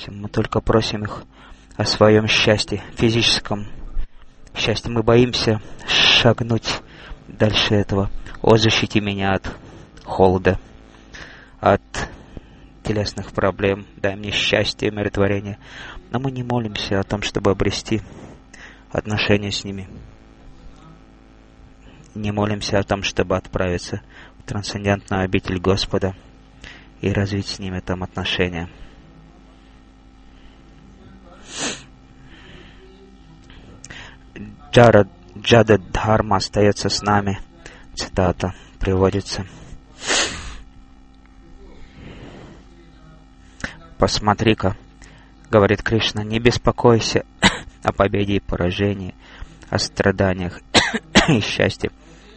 молимся, мы только просим их о своем счастье, физическом счастье. Мы боимся шагнуть дальше этого. О, защити меня от холода, от телесных проблем, дай мне счастье и умиротворение. Но мы не молимся о том, чтобы обрести отношения с ними. Не молимся о том, чтобы отправиться в трансцендентную обитель Господа и развить с ними там отношения. Джада Дхарма остается с нами. Цитата приводится. Посмотри-ка, говорит Кришна, не беспокойся о победе и поражении, о страданиях и счастье.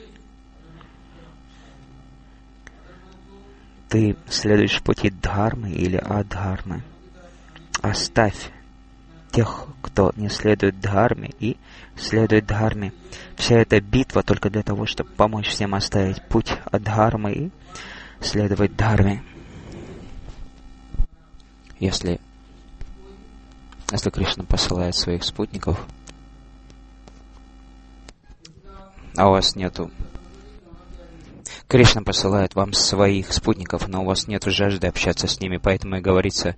Ты следуешь пути дхармы или адхармы. Оставь тех, кто не следует дхарме, и следует дхарме. Вся эта битва только для того, чтобы помочь всем оставить путь адхармы и следовать дхарме. Если Кришна посылает своих спутников, а у вас нету... Кришна посылает вам своих спутников, но у вас нету жажды общаться с ними, поэтому и говорится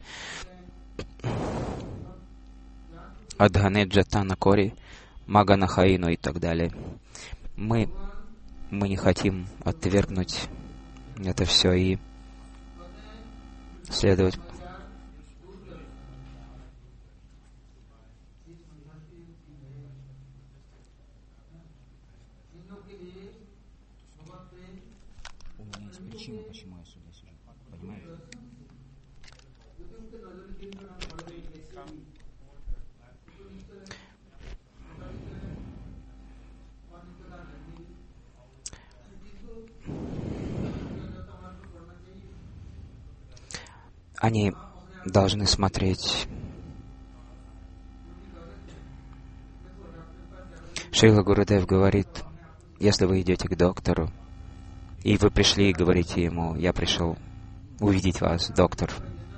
Адхане Джатана Кори, Магана Хаину и так далее. Мы не хотим отвергнуть это все и следовать. У меня есть причина, почему я сюда сижу. Понимаете? Они должны смотреть. Шрила Гурудев говорит, если вы идете к доктору, и вы пришли и говорите ему, я пришел увидеть вас, доктор.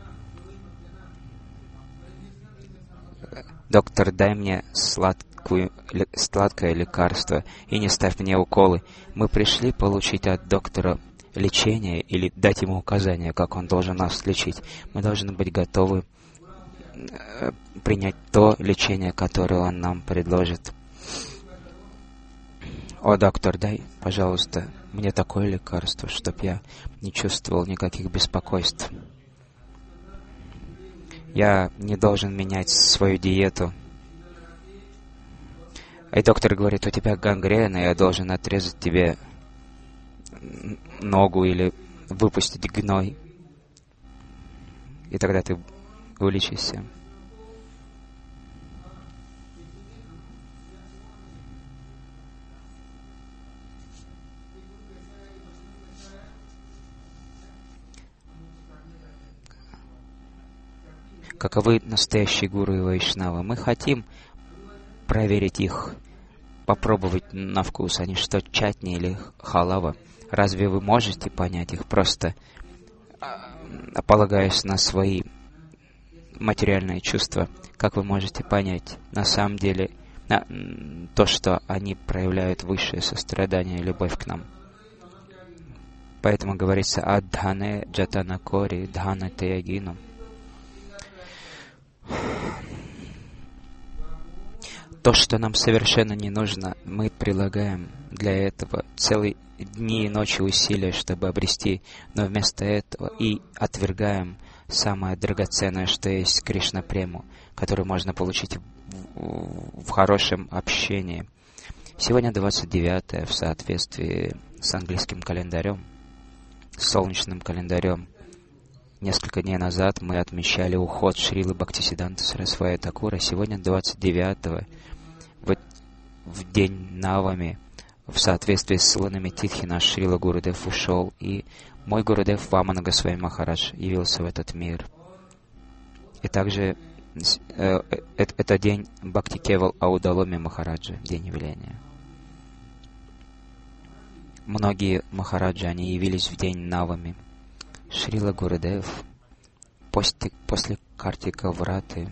Доктор, дай мне сладкое лекарство и не ставь мне уколы. Мы пришли получить от доктора лечение или дать ему указания, как он должен нас лечить. Мы должны быть готовы принять то лечение, которое он нам предложит. О, доктор, дай, пожалуйста, мне такое лекарство, чтоб я не чувствовал никаких беспокойств. Я не должен менять свою диету. И доктор говорит, у тебя гангрена, я должен отрезать тебе ногу или выпустить гной. И тогда ты вылечишься. Каковы настоящие гуру и вайшнавы? Мы хотим проверить их, попробовать на вкус, они что, чатни или халава. Разве вы можете понять их, просто полагаясь на свои материальные чувства? Как вы можете понять на самом деле то, что они проявляют высшее сострадание и любовь к нам? Поэтому говорится «Аддхане джатана кори дхана теягину». То, что нам совершенно не нужно, мы прилагаем для этого целые дни и ночи усилия, чтобы обрести, но вместо этого и отвергаем самое драгоценное, что есть Кришна-прему, которую можно получить в хорошем общении. Сегодня 29-е в соответствии с английским календарем, с солнечным календарем. Несколько дней назад мы отмечали уход Шрилы Бхактисиддханты Сарасвати Такура. Сегодня 29-го, в день Навами, в соответствии с Силанами Титхи, наш Шрила Гурудев ушел, и мой Гурудев Вамана Госвами Махарадж явился в этот мир. И также это день Бхакти Кевал Аудаломи Махараджа, день явления. Многие Махараджи, они явились в день Навами. Шрила Гурудев после Картика Враты,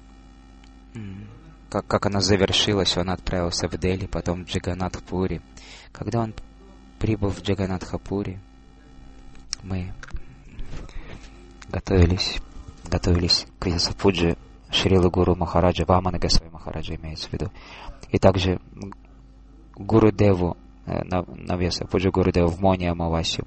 как она завершилась, он отправился в Дели, потом в Джаганатхпури. Когда он прибыл в Джаганатхпури, мы готовились к Вьясапуджи Шрилы Гуру Махараджа, Вамана Госвами Махараджа имеется в виду. И также Гурудеву, на Вьясапуджи Гурудеву в Мони Амавасию.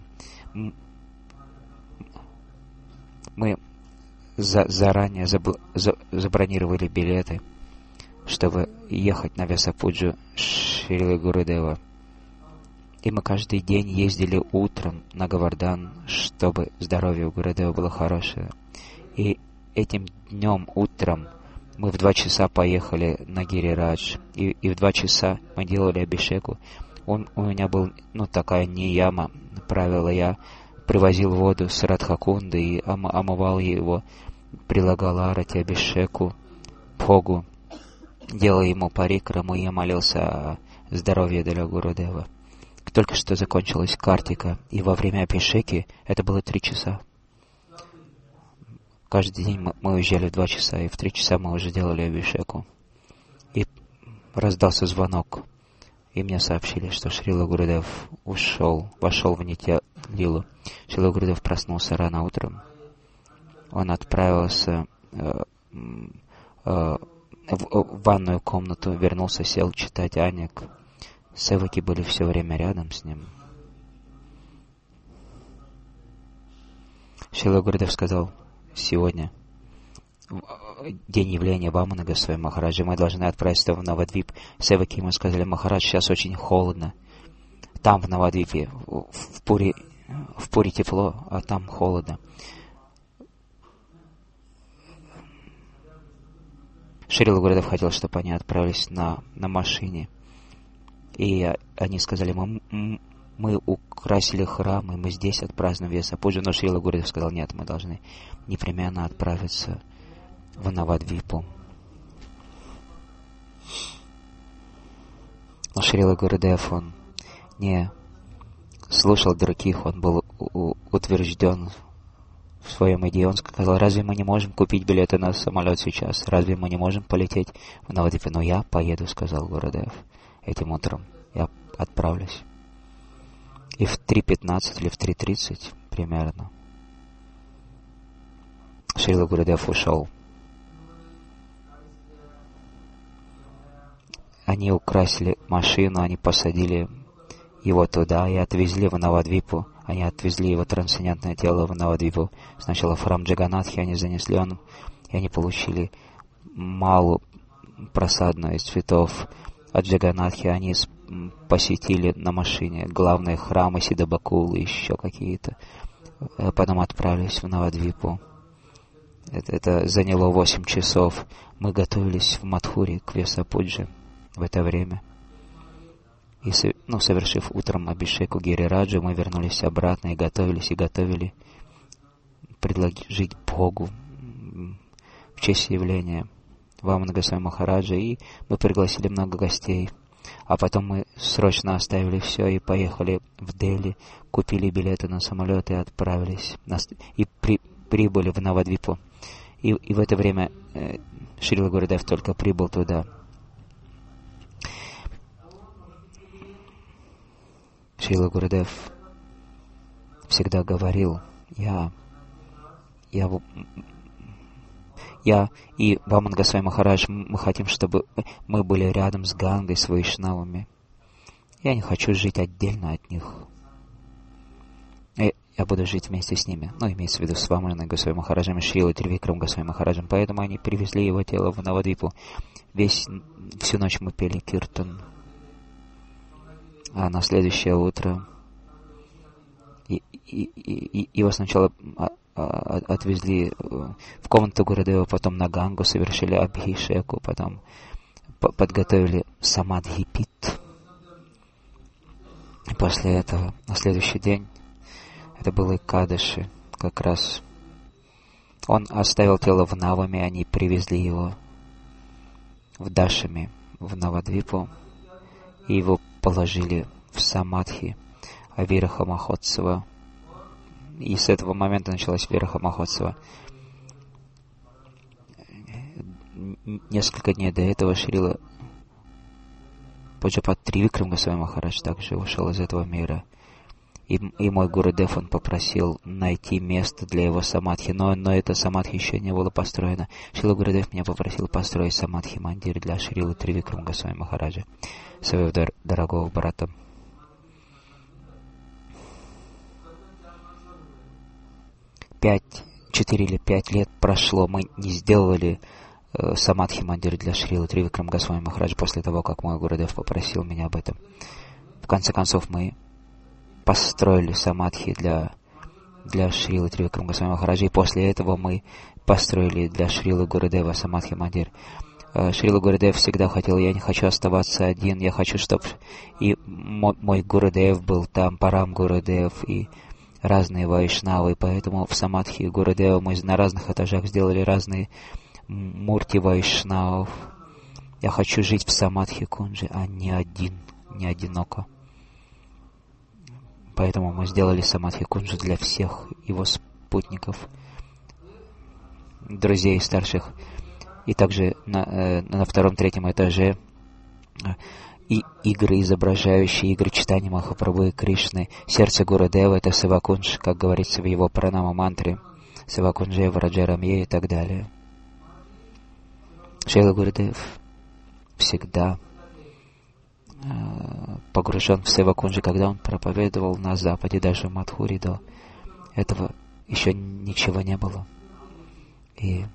Мы заранее забронировали билеты, чтобы ехать на Вьясапуджу Шрилы Гурудева. И мы каждый день ездили утром на Говардан, чтобы здоровье у Гурудева было хорошее. И этим днем утром мы в 2 часа поехали на Гирирадж. И в 2 часа мы делали абишеку. У меня был, такая нияма, правило, я привозил воду с Радхакунды и омывал его, прилагал арати, абишеку, бхогу, делал ему парикраму, и я молился о здоровье для Гурудева. Только что закончилась Картика, и во время абишеки это было 3 часа. Каждый день мы уезжали в 2 часа, и в 3 часа мы уже делали абишеку. И раздался звонок, и мне сообщили, что Шрила Гурудев вошел в Нитья Лилу. Шрила Гурудев проснулся рано утром. Он отправился в ванную комнату, вернулся, сел читать Аник. Севаки были все время рядом с ним. Шрила Гурудев сказал: сегодня день явления Вамана Госвами Махараджа, мы должны отправиться в Навадвип. Севаки ему сказали: Махарадж, сейчас очень холодно. Там, в Навадвипе, в Пури тепло, а там холодно. Шрила Гурудев хотел, чтобы они отправились на машине. И они сказали: мы украсили храм, и мы здесь отпразднуем Вьясапуджу. Но Шрила Гурудев сказал: нет, мы должны непременно отправиться в Навадвипу. Но Шрила Гурудев, он не слушал других, он был утвержден в своем идее. Он сказал: разве мы не можем купить билеты на самолет сейчас? Разве мы не можем полететь в Навадвипу? Но я поеду, сказал Гурудев. Этим утром я отправлюсь. И в 3:15 или в 3:30 примерно Шрила Гурудев ушел. Они украсили машину, они посадили его туда и отвезли в Навадвипу. Они отвезли его трансцендентное тело в Навадвипу. Сначала в храм Джаганатхи они занесли, и они получили малу просадную из цветов от Джаганатхи. Они посетили на машине главные храмы Сидабакулы, еще какие-то. Потом отправились в Навадвипу. Это заняло 8 часов. Мы готовились в Мадхуре к Вьясапудже в это время. И, совершив утром абишеку Гирираджу, мы вернулись обратно и готовили предложить Богу в честь явления Вамана Госвами Махараджа, и мы пригласили много гостей. А потом мы срочно оставили все и поехали в Дели, купили билеты на самолет и отправились, и прибыли в Навадвипу. И в это время Шрила Гурудев только прибыл туда. Шрила Гурудев всегда говорил: я и Ваман Госвами Махарадж, мы хотим, чтобы мы были рядом с Гангой, с Вайшнавами. Я не хочу жить отдельно от них. Я буду жить вместе с ними. Имеется в виду с Ваманой Госвами Махараджем и Шрилой Тривикрам Госвами Махараджем. Поэтому они привезли его тело в Навадвипу. Всю ночь мы пели киртан. А на следующее утро его сначала отвезли в комнату Гурудева, потом на Гангу, совершили абхишеку, потом подготовили самадхипит. И после этого, на следующий день, это было Экадаши, как раз он оставил тело в Наваме, они привезли его в Дашами, в Навадвипу, и его положили в самадхи Вираха Махотсава. И с этого момента началась Вираха Махотсава. несколько дней до этого Шрила Пуджапад Тривикрам Госвами Махарадж также ушел из этого мира. И мой Гурудев, он попросил найти место для его самадхи, но это самадхи еще не было построено. Шрила Гурудев меня попросил построить самадхи мандир для Шрилы Тривикрам Госвами Махараджа, своего дорогого брата. 4 или 5 лет прошло, мы не сделали самадхи мандир для Шрилы Тривикрам Госвами Махараджа после того, как мой Гурудев попросил меня об этом. В конце концов, мы построили самадхи для Шрилы Тривикрам Госвами Махараджа, и после этого мы построили для Шрилы Гурудева самадхи мандир. Шрила Гурудев всегда хотел: я не хочу оставаться один, я хочу, чтобы и мой Гурудев был там, Парам Гурудев и разные вайшнавы, поэтому в самадхи Гурудева мы на разных этажах сделали разные мурти вайшнавов. Я хочу жить в самадхи кунджи, а не одиноко. Поэтому мы сделали самадхи кунджи для всех его спутников, друзей старших. И также на втором-третьем этаже и игры, изображающие игры читания Махапрабху и Кришны. Сердце Гурудева — это Севакундж, как говорится в его пранама-мантре, Севакунджи, Враджарамье и так далее. Шрила Гурудев всегда погружен в Севакунджи. Когда он проповедовал на Западе, даже в Мадхури, до этого еще ничего не было. И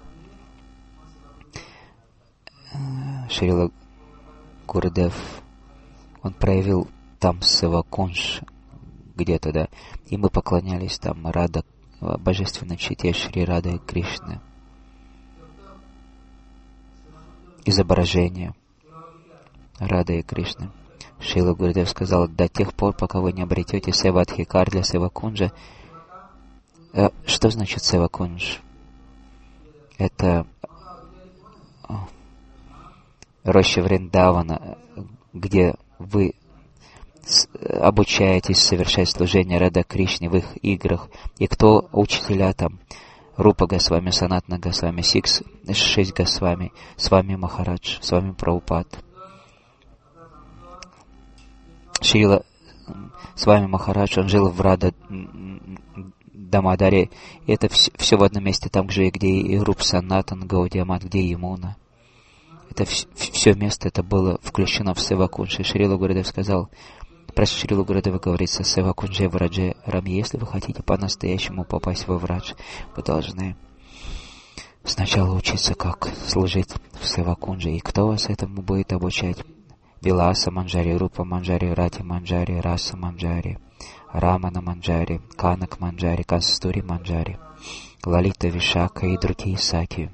Шрила Гурудев, он проявил там Севакундж где-то, да, и мы поклонялись там Рада, божественной чите Шри Рады Кришны. Изображение Рады и Кришны. Шрила Гурудев сказал: до тех пор, пока вы не обретете Севадхикар для Севакунджа. Что значит Севакундж? Это роща Вриндавана, где вы обучаетесь совершать служение Рада Кришне в их играх. И кто учителя там? Рупа Госвами, Санатана Госвами, 6 Госвами, с вами Махарадж, с вами Прабхупад. Шрила с вами Махарадж, он жил в Рада Дамадаре. И это все в одном месте, там же, где и Руп Санатан, Гаудиамат, где и Ямуна. Это все место это было включено в Севакундж. И Шрила Гурудев сказал, про Шрилу Гурудева говорится: Севакунджи Врадже Рами. Если вы хотите по-настоящему попасть во Врадж, вы должны сначала учиться, как служить в Севакунджи. И кто вас этому будет обучать? Виласа Манджари, Рупа Манджари, Рати Манджари, Раса Манджари, Рамана Манджари, Канак Манджари, Кастури Манджари, Лалита Вишака и другие саки.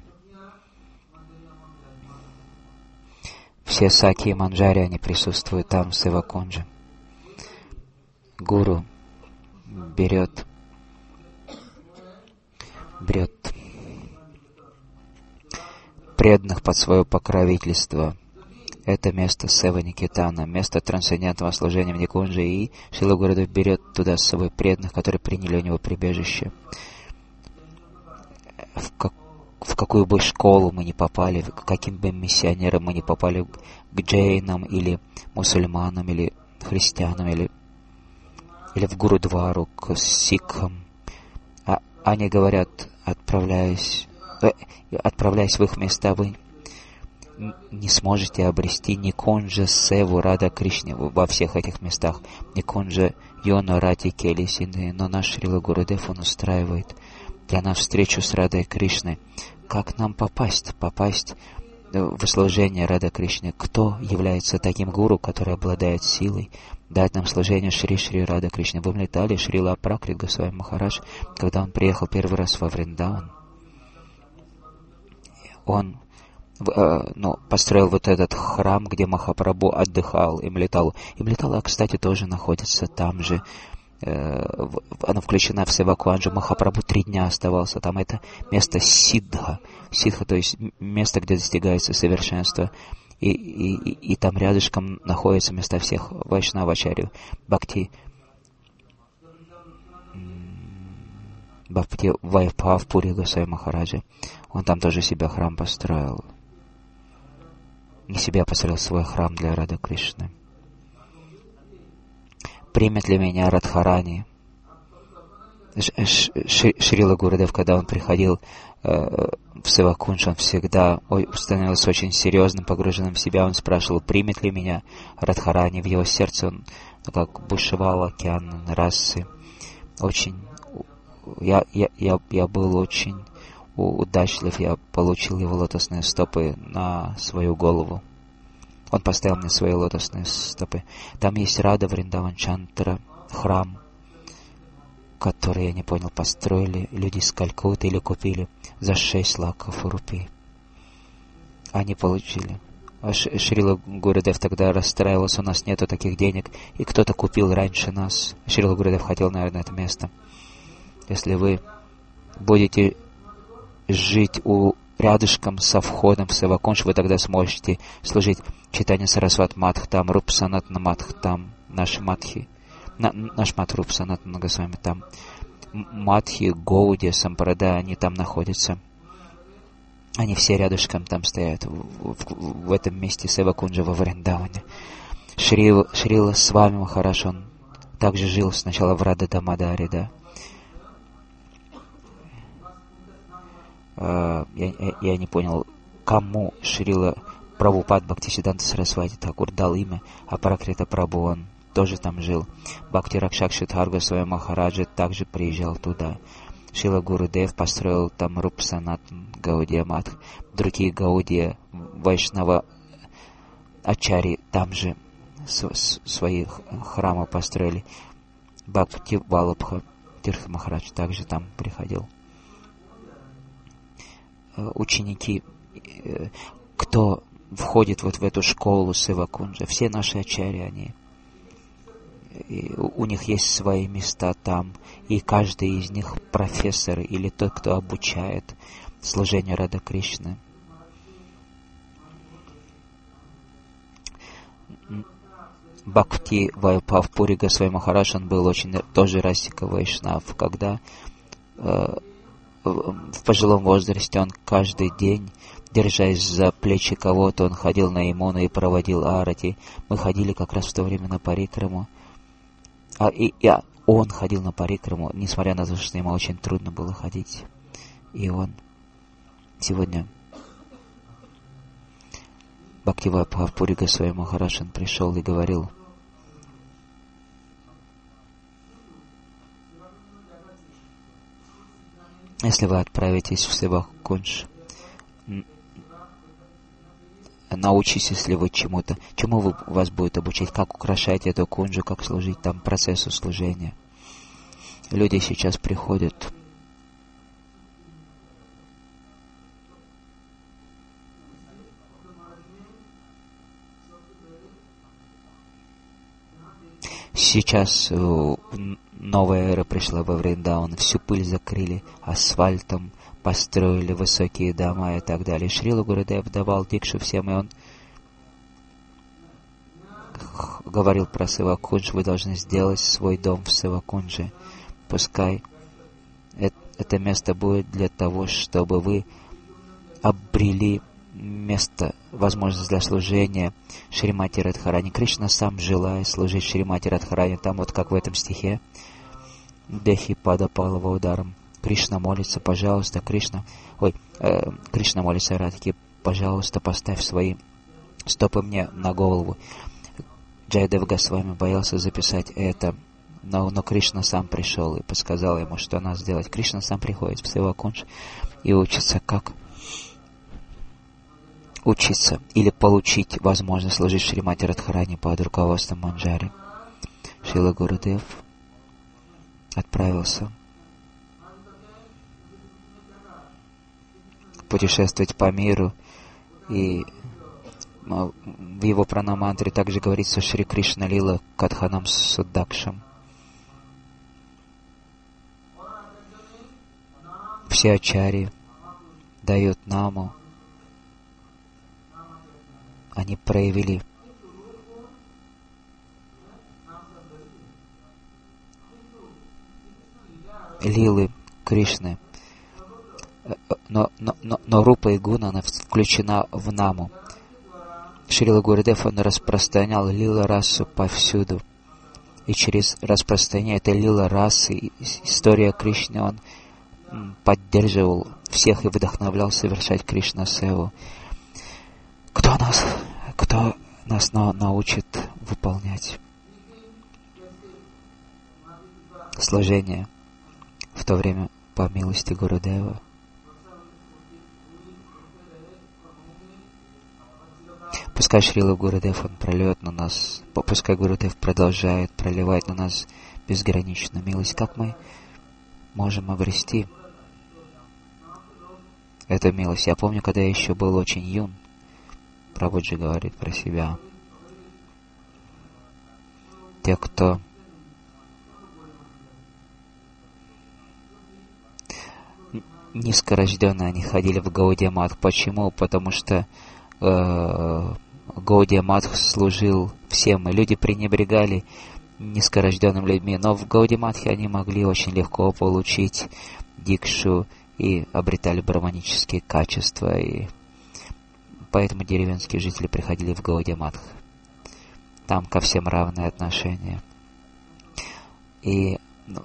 Все саки и манджари, они присутствуют там, в Севакундже. Гуру берет преданных под свое покровительство. Это место Сева Никитана, место трансцендентного служения в Никунже, и Шрила Гурудев берет туда с собой преданных, которые приняли у него прибежище. В какую бы школу мы ни попали, к каким бы миссионерам мы ни попали, к джейнам или мусульманам, или христианам, или в Гурудвару, к сикхам, они говорят, отправляясь в их места, вы не сможете обрести Никунджа Севу Рада Кришне во всех этих местах. Никунджа Йона Рати Кели Синды. Но наш Шрила Гурудев, он устраивает для нас встречу с Радой Кришной. Как нам попасть в служение Рада Кришне? Кто является таким гуру, который обладает силой дать нам служение Шри Рада Кришне? Вы летали Шрила Апракрит Госвами Махарадж, когда он приехал первый раз во Вриндаван. Он построил вот этот храм, где Махапрабху отдыхал, Имлитала. Имлитала, кстати, тоже находится там же. Она включена в Севакунджу. Махапрабху 3 дня оставался там. Это место Сиддха. Сиддха, то есть место, где достигается совершенство. И там рядышком находятся места всех вайшнавачарьев. Бхакти Вайбхав Пури Госвами Махараджа. Он там тоже себе храм построил. не себе построил свой храм для Рады Кришны. Примет ли меня Радхарани? Шрила Гурудев, когда он приходил в Севакундж, он всегда становился очень серьезным, погруженным в себя. Он спрашивал, примет ли меня Радхарани. В его сердце он как бушевал океан расы. Очень, я был очень удачлив, я получил его лотосные стопы на свою голову. Он поставил мне свои лотосные стопы. Там есть Рада Вриндаван Чандра, храм, который, я не понял, построили люди из Калькутты или купили за 6 лаков рупий. Они получили. А Шрила Гурудев тогда расстраивался, у нас нету таких денег, и кто-то купил раньше нас. Шрила Гурудев хотел, наверное, это место. Если вы будете жить рядышком со входом в Севакундж, вы тогда сможете служить Чайтанья Сарасват Мадхтам, Руп Санатана Мадхтам, наш Мадхи, наш Мадх Руп Санатана Госвами там. Мадхи, Гаудия, Сампрадай, они там находятся. Они все рядышком там стоят, в этом месте Севакунджа во Вриндаване. Шрила Свами Махарадж, он также жил сначала в Рада Дамадаре, да. Я не понял, кому Шрила Прабхупад Бхактисиданта Сарасвати Такур дал имя, а Паракрита Прабху, он тоже там жил. Бхакти Ракшакшидхар Госвами Махараджа также приезжал туда. Шрила Гурудев построил там Руп Санатан Гаудия Мадх. Другие Гаудия, Вайшнава Ачари там же свои храмы построили. Бхакти Валабха Тиртха Махарадж также там приходил. Ученики, кто входит вот в эту школу Севакунджа, все наши ачари, они, у них есть свои места там, и каждый из них профессор или тот, кто обучает служению Рада Кришны. Бхакти Вайбхав-Пури Госвами Махарадж, он был очень тоже Расика Вайшнав, когда в пожилом возрасте он каждый день, держась за плечи кого-то, он ходил на Ямуну и проводил арати. Мы ходили как раз в то время на парикраму. Он ходил на парикраму, несмотря на то, что ему очень трудно было ходить. И он сегодня Бхакти Вайбхав-Пури Госвами Махарадж, он пришел и говорил: если вы отправитесь в Севакундж, научитесь ли вы чему-то, чему вас будет обучать, как украшать эту кунджу, как служить там процессу служения. Люди сейчас приходят сейчас. Новая эра пришла во Вриндаван, всю пыль закрыли асфальтом, построили высокие дома и так далее. Шрила Гурудев давал дикшу всем, и он говорил про Севакундж: вы должны сделать свой дом в Севакундже. Пускай это место будет для того, чтобы вы обрели место, возможность для служения Шримати Радхарани. Кришна сам желает служить Шримати Радхарани. Там вот как в этом стихе: Дехи пада палава ударом. Кришна молится, пожалуйста, Кришна молится Радхи: пожалуйста, поставь свои стопы мне на голову. Джайадев Госвами боялся записать это, но Кришна сам пришел и подсказал ему, что надо сделать. Кришна сам приходит в Севакундж и учится, как учиться или получить возможность служить Шримати Радхарани под руководством Манджари. Шрила Гурудев отправился путешествовать по миру, и в его пранамантре также говорится Шри Кришна Лила Катханам Суддакшам. Все ачарьи дают наму, они проявили лилы Кришны, но Рупа и Гуна, она включена в наму. Шрила Гурудев, он распространял лила расу повсюду. И через распространение этой лила расы, история Кришны, он поддерживал всех и вдохновлял совершать Кришна Севу. Кто нас научит выполнять служение в то время по милости Гурудева? Пускай Шрила Гурудев, он прольет на нас, пускай Гурудев продолжает проливать на нас безграничную милость. Как мы можем обрести эту милость? Я помню, когда я еще был очень юн, Прабхуджи говорит про себя. Те, кто низкорожденные, они ходили в Гаудия Матх. Почему? Потому что Гаудия Матх служил всем, и люди пренебрегали низкорожденными людьми. Но в Гаудия Матхе они могли очень легко получить дикшу и обретали браманические качества, и поэтому деревенские жители приходили в Гаудия Матх. Там ко всем равное отношение. И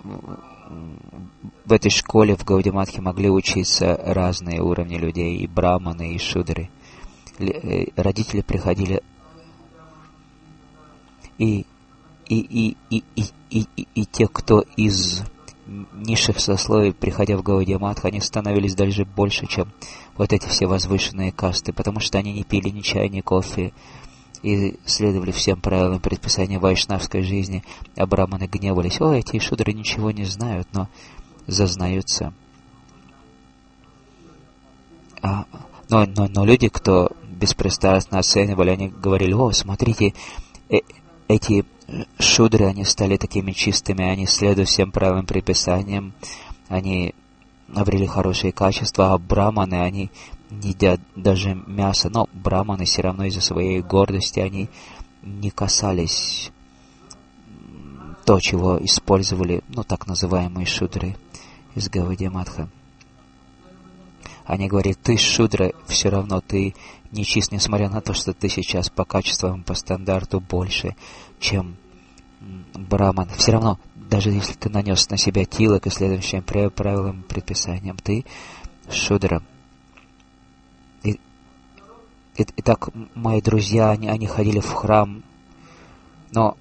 в этой школе в Гаудия Матхе могли учиться разные уровни людей, и браманы, и шудры. Родители приходили, и те, кто из низших сословий, приходя в Гаудия Матх, они становились даже больше, чем вот эти все возвышенные касты, потому что они не пили ни чая, ни кофе, и следовали всем правилам предписания вайшнавской жизни, а браманы гневались. О, эти шудры ничего не знают, но зазнаются. Но люди, кто беспристрастно оценивали, они говорили: о, смотрите, эти шудры, они стали такими чистыми, они следуют всем правилам предписаниям, они обрели хорошие качества, а браманы, они не едят даже мясо, но браманы все равно из-за своей гордости, они не касались то, чего использовали, так называемые шудры из Гаудия Матха. Они говорят: ты шудра, все равно ты нечист, несмотря на то, что ты сейчас по качествам, по стандарту больше, чем браман. Все равно, даже если ты нанес на себя тилок и следующим правилам, предписаниям, ты шудра. Итак, мои друзья, они ходили в храм, но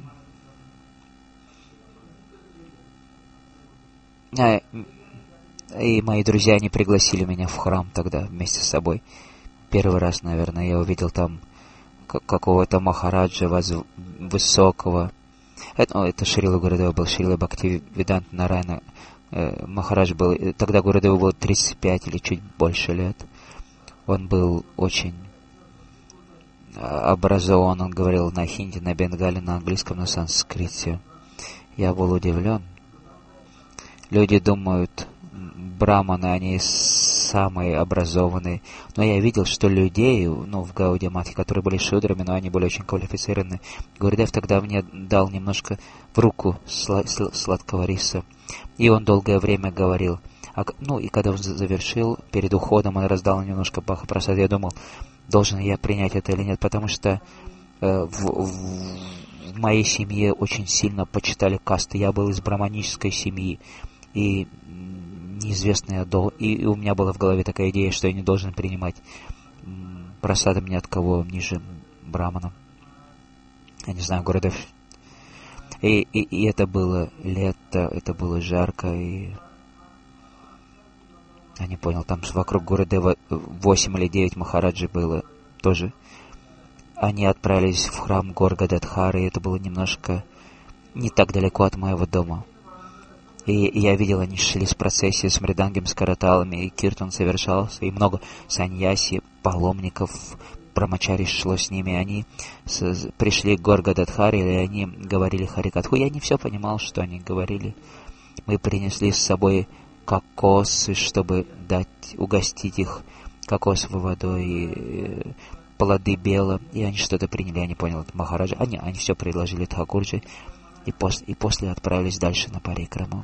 и мои друзья, они пригласили меня в храм тогда вместе с собой. Первый раз, наверное, я увидел там какого-то махараджа высокого. Это Шрила Гурудева был, Шрила Бхактивиданта Нарайана Махарадж был. Тогда Гурудеву было 35 или чуть больше лет. Он был очень образован, он говорил на хинди, на бенгале, на английском, на санскрите. Я был удивлен. Люди думают, браманы, они самые образованные. Но я видел, что людей, в Гаудия Матхе, которые были шудрами, но они были очень квалифицированы. Гурудев тогда мне дал немножко в руку сладкого риса. И он долгое время говорил. И когда он завершил, перед уходом он раздал немножко Баха-прасад. Я думал, должен я принять это или нет, потому что в моей семье очень сильно почитали касты. Я был из браманической семьи, и неизвестно, и у меня была в голове такая идея, что я не должен принимать прасадом ни от кого ниже брамана. Я не знаю, Гурудев. И это было лето, это было жарко, и я не понял, там вокруг Гурудева 8 или 9 махараджи было тоже. Они отправились в храм Горгададхары, и это было немножко не так далеко от моего дома. И я видел, они шли с процессией, с мридангом, с караталами, и киртан совершался, и много саньяси, паломников, брамачари шло с ними. Они пришли к Горгададхаре, и они говорили Харикатху. Я не все понимал, что они говорили. Мы принесли с собой кокосы, чтобы угостить их кокосовой водой, и плоды бела, и они что-то приняли, я не понял, это Махараджа. Они все предложили Тхакурджи, и после отправились дальше на парикраму.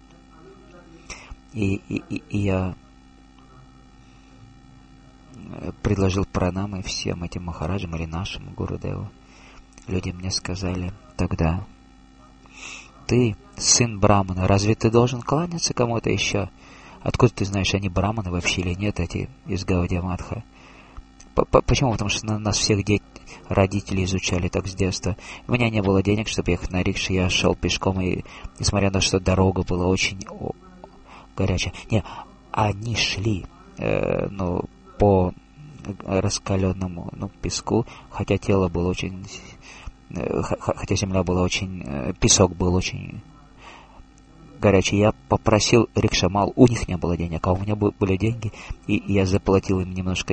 И я предложил пранамы всем этим махараджам или нашему Гурудеву. Люди мне сказали тогда: ты сын брамана, разве ты должен кланяться кому-то еще? Откуда ты знаешь, они браманы вообще или нет, эти из Гаудия Матха? Почему? Потому что нас всех родители изучали так с детства. У меня не было денег, чтобы ехать на рикше, я шел пешком, и несмотря на то, что дорога была очень горячая. Не, они шли, по раскаленному, песку, хотя тело было очень... Хотя земля была очень... Песок был очень горячий. Я попросил рикшамал, у них не было денег, а у меня были деньги, и я заплатил им немножко,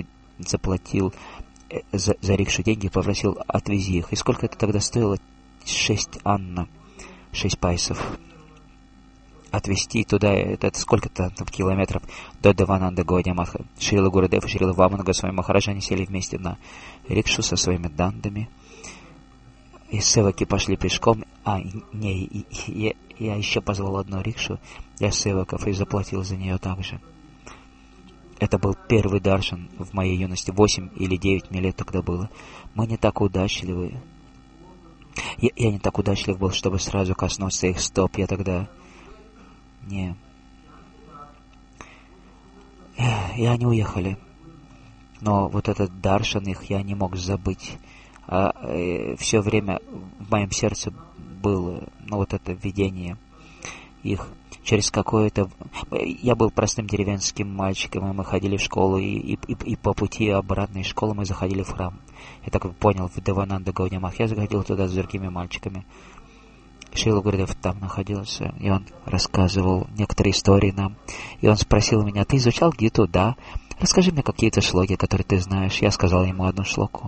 за рикшу деньги, попросил: отвези их. И сколько это тогда стоило? 6 анна, 6 пайсов. Отвезти туда, это сколько-то там километров до Девананда Гаудия Матха. Шрила Гурудев и Шрила Вамана Госвами Махараджа, они сели вместе на рикшу со своими дандами. И севаки пошли пешком. Я еще позвал одну рикшу для севаков и заплатил за нее также. Это был первый даршан в моей юности. 8 или 9 мне лет тогда было. Мы не так удачливы. Я не так удачлив был, чтобы сразу коснуться их стоп. Я тогда... Не. И они уехали. Но вот этот даршан их я не мог забыть. Все время в моем сердце было, вот это видение их. Через какое-то... Я был простым деревенским мальчиком, и мы ходили в школу, и по пути обратной из школы мы заходили в храм. Я так понял, в Девананда Гаудия Матха. Я заходил туда с другими мальчиками. Шрила Гурудев там находился, и он рассказывал некоторые истории нам. И он спросил меня: ты изучал Гиту? Да. Расскажи мне какие-то шлоки, которые ты знаешь. Я сказал ему одну шлоку.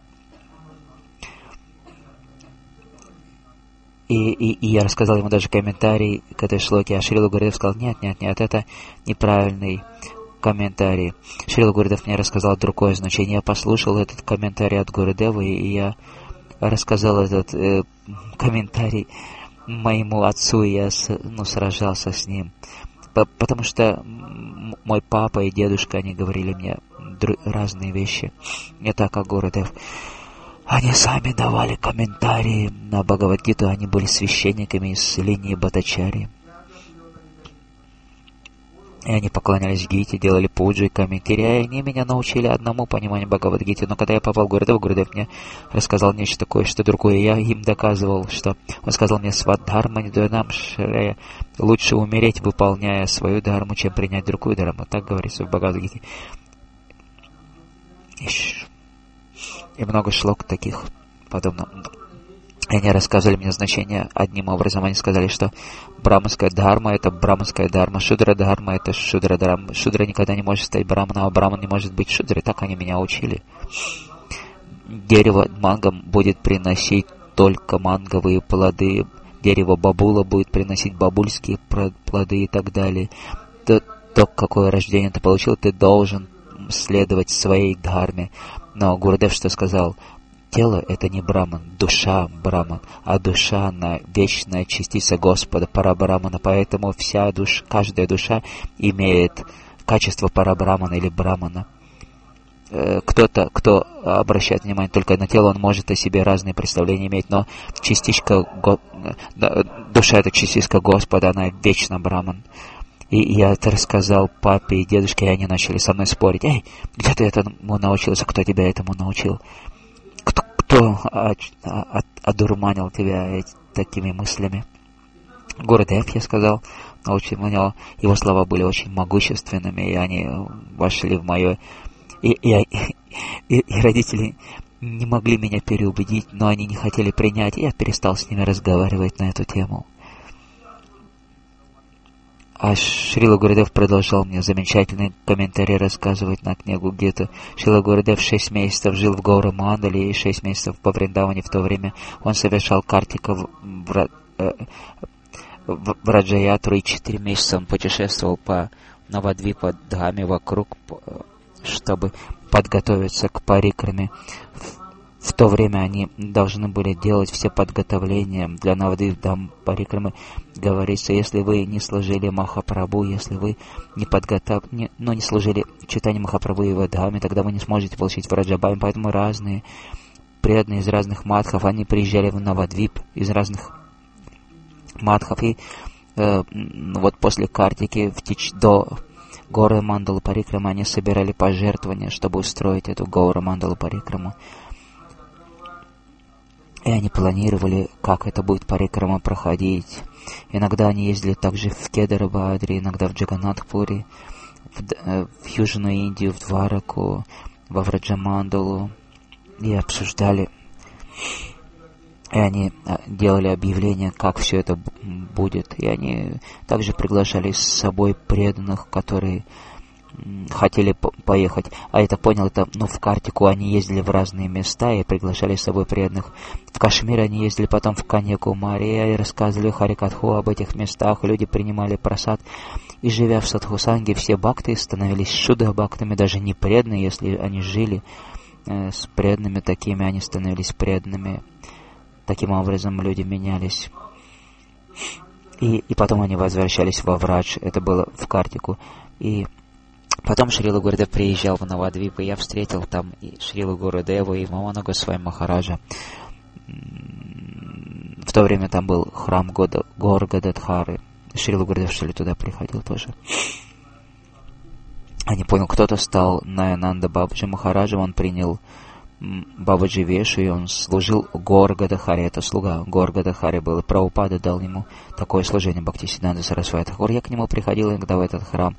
И я рассказал ему даже комментарий к этой шлоке, а Шрила Гурудев сказал: нет, это неправильный комментарий. Шрила Гурудев мне рассказал другое значение. Я послушал этот комментарий от Гурудева, и я рассказал этот комментарий моему отцу, и я сражался с ним. Потому что мой папа и дедушка, они говорили мне разные вещи. Не так, как Гурудев. Они сами давали комментарии на Бхагавад-гиту, они были священниками из линии Бхаттачарьи. И они поклонялись Гите, делали пуджи и комментарии, и они меня научили одному пониманию Бхагавад-гиты. Но когда я попал в Гурудев, Гурудев мне рассказал нечто такое, что другое. Я им доказывал, что... Он сказал мне: свадхарма нидуянам шрея. Лучше умереть, выполняя свою дхарму, чем принять другую дхарму. Так говорится в Бхагавад-гите. И много шлок таких подобных. И они рассказывали мне значение одним образом. Они сказали, что браманская дхарма — это браманская дхарма, шудра дхарма — это шудра дхарма. Шудра никогда не может стать браманом, а браман не может быть шудрой. Так они меня учили. Дерево манго будет приносить только манговые плоды. Дерево бабула будет приносить бабульские плоды и так далее. То, какое рождение ты получил, ты должен следовать своей дхарме. Но Гурудев что сказал? Тело — это не браман, душа — браман, а душа — она вечная частица Господа, парабрамана, поэтому каждая душа имеет качество парабрамана или брамана. Кто-то, кто обращает внимание только на тело, он может о себе разные представления иметь, но душа — это частичка Господа, она вечно браман. И я это рассказал папе и дедушке, и они начали со мной спорить. Эй, где ты этому научился? Кто тебя этому научил? Кто одурманил тебя такими мыслями? Гурудев, я сказал, научил меня. Его слова были очень могущественными, и они вошли в мое... И родители не могли меня переубедить, но они не хотели принять, и я перестал с ними разговаривать на эту тему. А Шрила Гурудев продолжал мне замечательные комментарии рассказывать на книгу Гиту. Шрила Гурудев 6 месяцев жил в Гаура Мандале и 6 месяцев по Вриндаване. В то время он совершал картика в Раджаятру, и 4 месяца он путешествовал по Навадвипа Дхаме вокруг, чтобы подготовиться к парикраме. В то время они должны были делать все подготовления для Навадвипам Парикрамы. Говорится, если вы не служили Махапрабху, если вы не служили читанию Махапрабху и Вадхами, тогда вы не сможете получить Враджабхами. Поэтому разные преданные из разных мадхов, они приезжали в Навадвип из разных мадхов. И вот после Картики до Гора Мандала Парикрамы они собирали пожертвования, чтобы устроить эту Гора Мандала Парикраму. И они планировали, как это будет Парикрама проходить. Иногда они ездили также в Кедарабадре, иногда в Джаганатхпуре, в Южную Индию, в Двараку, во Враджамандалу. И обсуждали. И они делали объявление, как все это будет. И они также приглашали с собой преданных, которые хотели поехать. А это понял, в Картику они ездили в разные места и приглашали с собой преданных. В Кашмир они ездили, потом в Каньякумари и рассказывали Харикатху об этих местах. Люди принимали прасад. И живя в Садхусанге, все бхакты становились шудха-бхактами, даже не преданные, если они жили с преданными такими, они становились преданными. Таким образом люди менялись. И потом они возвращались во Врадж. Это было в Картику. И потом Шрила Гурудев приезжал в Навадвип, и я встретил там и Шрилу Гурудеву, и Маману Госвами Махараджа. В то время там был храм Гор Гададхары. Шрила Гурудев, что ли, туда приходил тоже. Я не понял, кто-то стал Наянанда Бабаджи Махараджем, он принял Бабаджи Вешу, и он служил Гор Гададхаре, это слуга Гор Гададхаре был, и Прабхупада дал ему такое служение, Бхактисиданта Сарасвати Тхакур. Я к нему приходил иногда в этот храм.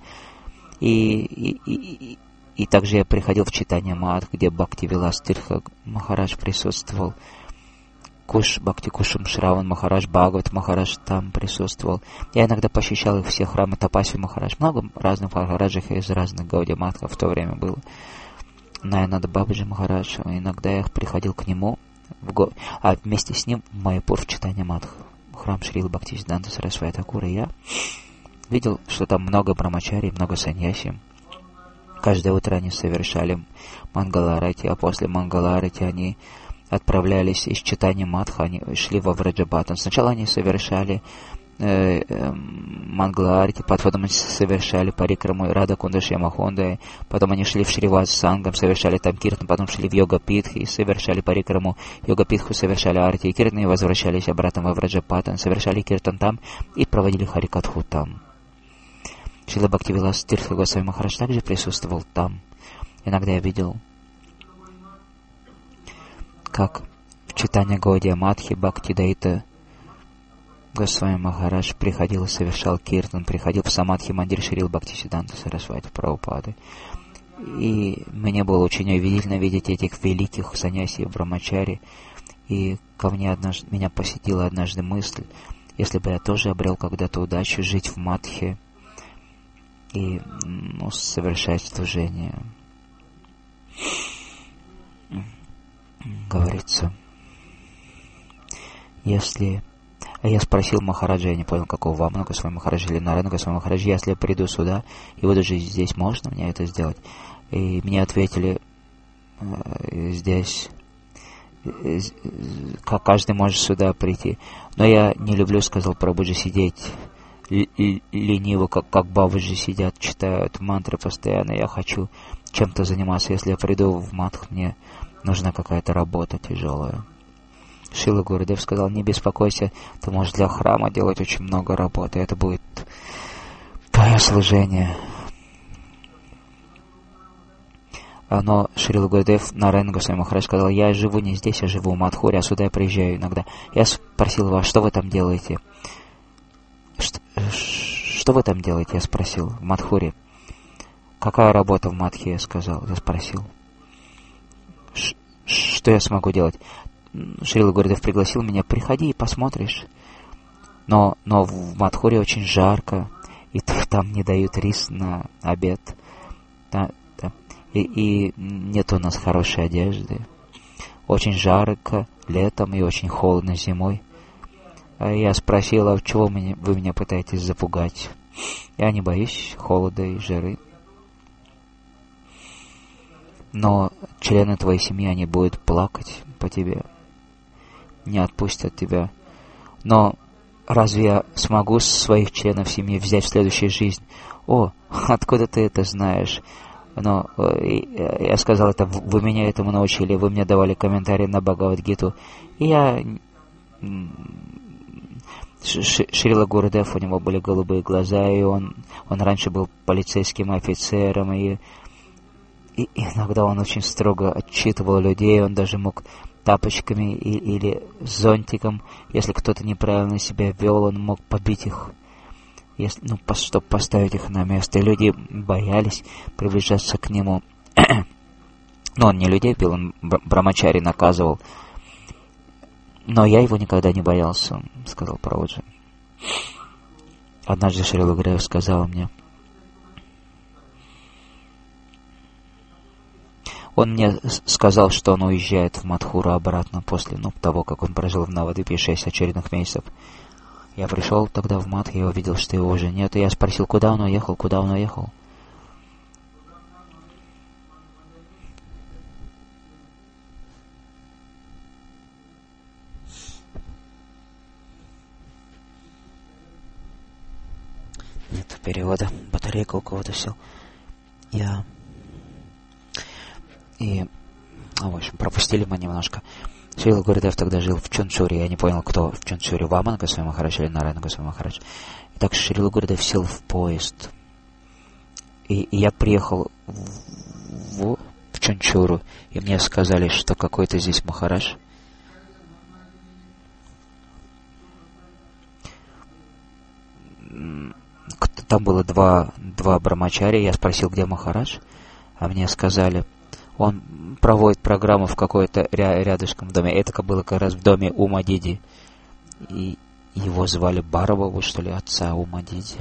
И также я приходил в читание Мадх, где Бхакти Вилас Тиртха Махарадж присутствовал. Бхакти Кушам Шраван Махарадж, Бхагават Махарадж там присутствовал. Я иногда посещал их все храмы, Тапаси Махарадж. Много разных Махараджей из разных Гауди Мадхов в то время было. Наянанда Бабаджи Махарадж. Иногда я приходил к нему, а вместе с ним в Майяпур в читание Мадх. Храм Шрилы Бхактисиданта Сарасвати Тхакура. Я видел, что там много брамачари, много саньяси. Каждое утро они совершали Мангаларати, а после Мангаларати они отправлялись из читания Мадха, они шли во Враджабатан. Сначала они совершали Мангаларати, потом они совершали Парикраму Рада Кундаши Махонда, потом они шли в Шривас Сангам, совершали там Киртан, потом шли в Йога-Питх и совершали Парикраму Йога-Питху, совершали Арти и Киртан, и возвращались обратно во Враджабатан, совершали Киртан там и проводили Харикатху там. Шрила Бхактивилас Тиртха Госвами Махарадж также присутствовал там. Иногда я видел, как в читании Гаудия Мадхи Бхактидаита Госвами Махарадж приходил и совершал киртан, приходил в Самадхи Мандир Шрилы Бхактисиданта Сарасвати Прабхупады. И мне было очень удивительно видеть этих великих саньяси брамачари. И меня посетила однажды мысль, если бы я тоже обрел когда-то удачу жить в Мадхе и совершать служение. Говорится, если... А я спросил Махараджа, я не понял, какого Вамана Госвами Махараджа или Нараяна Госвами Махараджа, если я приду сюда и буду жить здесь, можно мне это сделать? И мне ответили, здесь каждый может сюда прийти. Но я не люблю, сказал Прабхуджи, сидеть лениво, как бабаджи сидят, читают мантры постоянно. Я хочу чем-то заниматься. Если я приду в Мадх, мне нужна какая-то работа тяжелая. Шрила Гурудев сказал, не беспокойся, ты можешь для храма делать очень много работы, это будет твое служение. Но Шрила Гурудев, Нараяна Госвами Махарадж сказал, я живу не здесь, я живу в Мадхуре, а сюда я приезжаю иногда. Я спросил вас, что вы там делаете? Что вы там делаете? Я спросил. В Мадхуре. Какая работа в Мадхе? Я спросил. Что я смогу делать? Шрила Гурудев пригласил меня, приходи и посмотришь. Но в Мадхуре очень жарко, и там не дают рис на обед. И нет у нас хорошей одежды. Очень жарко летом и очень холодно зимой. А я спросил, а чего вы меня пытаетесь запугать? Я не боюсь холода и жары. но члены твоей семьи, они будут плакать по тебе, не отпустят тебя. Но разве я смогу своих членов семьи взять в следующую жизнь? О, откуда ты это знаешь? Но я сказал, это вы меня этому научили, вы мне давали комментарии на Бхагавад-гиту. И я... Шрила Гурудев, у него были голубые глаза, и он раньше был полицейским офицером, и иногда он очень строго отчитывал людей, он даже мог тапочками или зонтиком, если кто-то неправильно себя вел, он мог побить их, чтобы поставить их на место. И люди боялись приближаться к нему. Но он не людей бил, он брамачари наказывал. Но я его никогда не боялся, сказал Прабхуджи. Однажды Шрила Гурудев сказал мне, он мне сказал, что он уезжает в Мадхуру обратно после того, как он прожил в Навадвипе 6 очередных месяцев. Я пришел тогда в Мадх, я увидел, что его уже нет, и я спросил, куда он уехал. Нет перевода, батарейка у кого-то сел. В общем, пропустили мы немножко. Шрила Гурудев тогда жил в Чунчуре. Я не понял, кто в Чунчуре, Вамана Госвами Махарадж или Нараяна Госвами Махарадж. И так Шрила Гурудев сел в поезд. И я приехал в Чунчуру, и мне сказали, что какой-то здесь Махарадж. Там было два брамачари. Я спросил, где Махарадж, а мне сказали, он проводит программу в какой-то рядышком в доме. Это было как раз в доме Умадиди. И его звали Барабаву, что ли, отца Умадиди.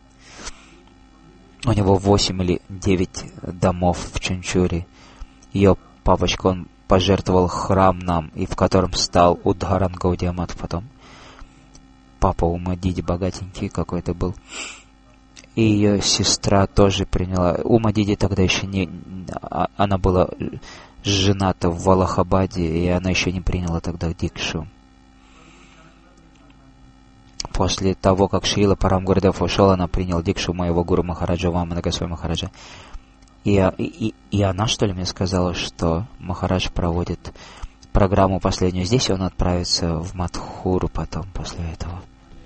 У него 8 или 9 домов в Чунчуре. Ее папочка, он пожертвовал храм нам, и в котором стал Удхаран Гаудия Мат потом. Папа Умадиди богатенький какой-то был. И ее сестра тоже приняла. Умадиди тогда еще не... Она была жената в Аллахабаде, и она еще не приняла тогда дикшу. После того, как Шрила Парам Гурудев ушел, она приняла дикшу моего гуру Махараджа Вамана Госвами Махараджа. И она, что ли, мне сказала, что Махарадж проводит программу последнюю здесь, и он отправится в Мадхуру потом, после этого.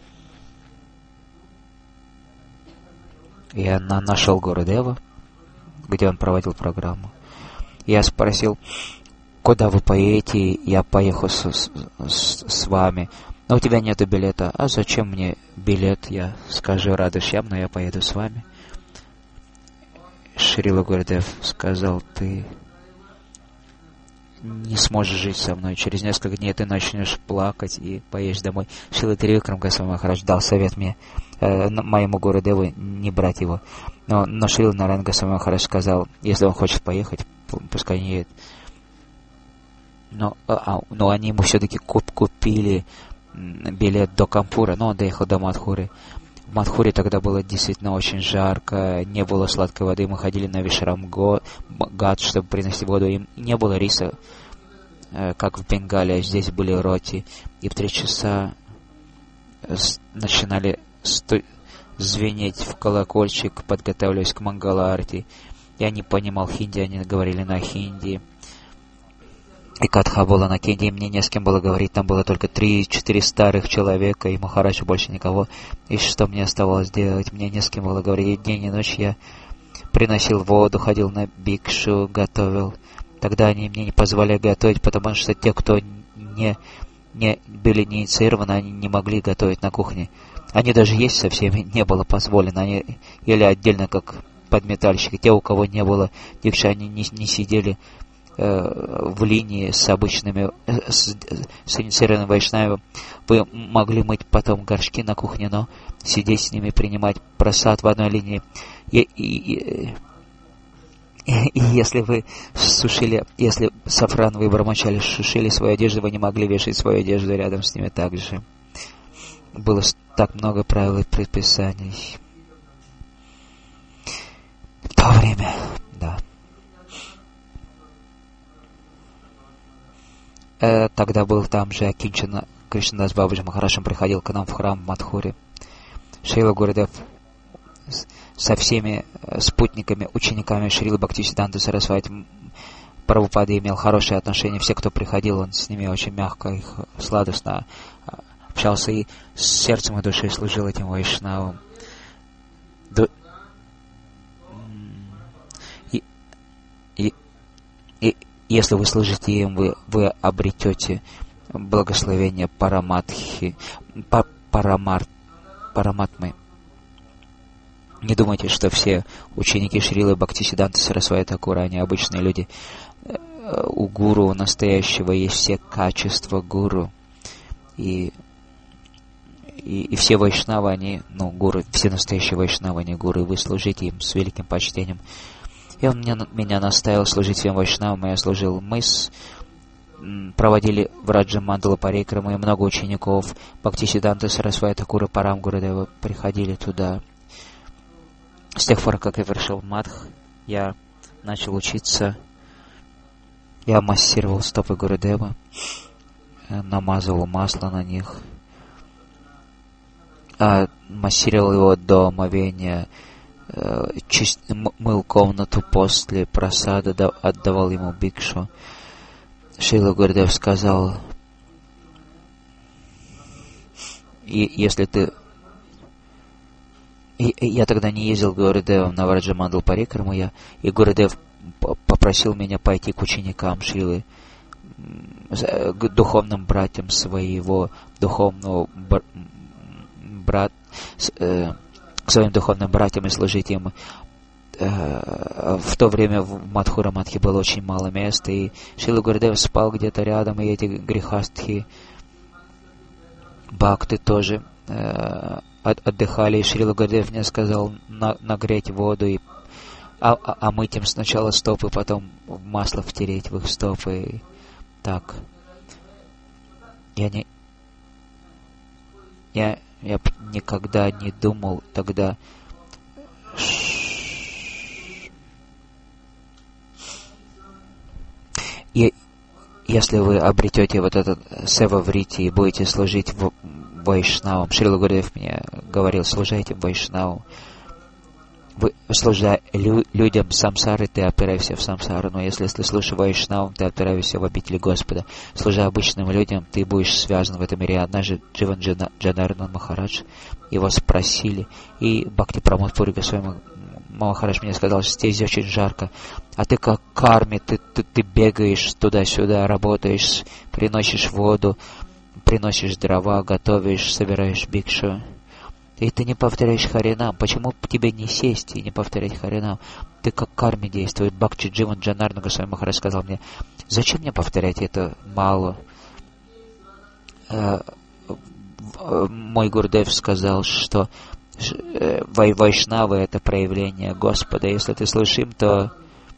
Я нашел Гурудева, где он проводил программу. Я спросил, куда вы поедете? Я поехал с вами. Но у тебя нету билета. А зачем мне билет? Я скажу Радышьям, но я поеду с вами. Шрила Гурудев сказал, ты не сможешь жить со мной. Через несколько дней ты начнешь плакать и поедешь домой. Шрила Тривикрам Госвами Махарадж дал совет мне, моему Гурудеву, не брать его. Но Шрила Нараяна Госвами Махарадж сказал, если он хочет поехать, пускай не едет. Но они ему все-таки купили билет до Кампура, но он доехал до Мадхуры. В Мадхуре тогда было действительно очень жарко, не было сладкой воды, мы ходили на Вишрам-гат, чтобы принести воду, и не было риса, как в Бенгалии, здесь были роти, и в 3 часа начинали звенеть в колокольчик, подготавливаясь к Мангала-арти. Я не понимал хинди, они говорили на хинди. И катха была на хинди, и мне не с кем было говорить. Там было только 3-4 старых человека, и Махараджа больше никого. И что мне оставалось делать? Мне не с кем было говорить. И день и ночь я приносил воду, ходил на бикшу, готовил. Тогда они мне не позволяли готовить, потому что те, кто не были инициированы, они не могли готовить на кухне. Они даже есть совсем не было позволено. Они ели отдельно, как подметальщики. Те, у кого не было дикши, они не сидели в линии с обычными, с инициированными вайшнавами. Вы могли мыть потом горшки на кухне, но сидеть с ними, принимать прасад в одной линии. И если вы сушили, если сафрановые брамачали сушили свою одежду, вы не могли вешать свою одежду рядом с ними также. Было так много правил и предписаний. В то время, да. Тогда был там же Акинчана Кришнадас Бабаджи Махарадж, он приходил к нам в храм в Мадхуре. Шрила Гурудев со всеми спутниками, учениками Шрилы Бхактисиданты Сарасвати Прабхупады имел хорошие отношения. Все, кто приходил, он с ними очень мягко, их сладостно общался и с сердцем и душой служил этим вайшнавам. И если вы служите им, вы обретете благословение Параматхи, Параматмы. Не думайте, что все ученики Шрилы Бхактисиданты Сарасвати Такура, они обычные люди. У гуру настоящего есть все качества гуру. И все вайшнавы, они, гуру, все настоящие вайшнавы, они гуру, и вы служите им с великим почтением. И он меня наставил служить всем вайшнавам, и я служил. Мы проводили в Раджа Мандала Парикраму, и много учеников Бхактисиданты Сарасвати Такура Парам Гурудева приходили туда. С тех пор, как я вершил мадх, я начал учиться. Я массировал стопы Гурудева, намазывал масло на них, массировал его до омовения, мыл комнату после прасада, отдавал ему бикшу. Шрила Гурудев сказал: если ты... Я тогда не ездил к Гурудеву на Враджа Мандал Парикраму, и Гурудев попросил меня пойти к ученикам Шрилы, к духовным братьям своего духовного к своим духовным братьям и служить им. В то время в Мадхура Мадхи было очень мало места, и Шрила Гурудев спал где-то рядом, и эти грехастхи бхакты тоже отдыхали, и Шрила Гурудев мне сказал нагреть воду и мыть им сначала стопы, потом масло втереть в их стопы. И так. Я никогда не думал тогда, и если вы обретете вот этот сева-врити и будете служить вайшнавам, Шрила Гурудев мне говорил: служайте вайшнавам. Вы, служа людям самсары, ты опираешься в самсару, но если ты служишь вайшнавам, ты опираешься в обители Господа. Служа обычным людям, ты будешь связан в этом мире. Однажды Дживан Джанардан Махарадж его спросили, и Бхакти Прамод Пури Госвами Махарадж мне сказал, что здесь очень жарко, а ты как карми, ты бегаешь туда-сюда, работаешь, приносишь воду, приносишь дрова, готовишь, собираешь бикшу. И ты не повторяешь Харинам. Почему тебе не сесть и не повторять Харинам? Ты как карме действует. Бхакти Дживан Джанардан Госвами Махарадж сказал мне: зачем мне повторять это мало? Мой Гурудев сказал, что вайшнавы — это проявление Господа. Если ты слышишь им, то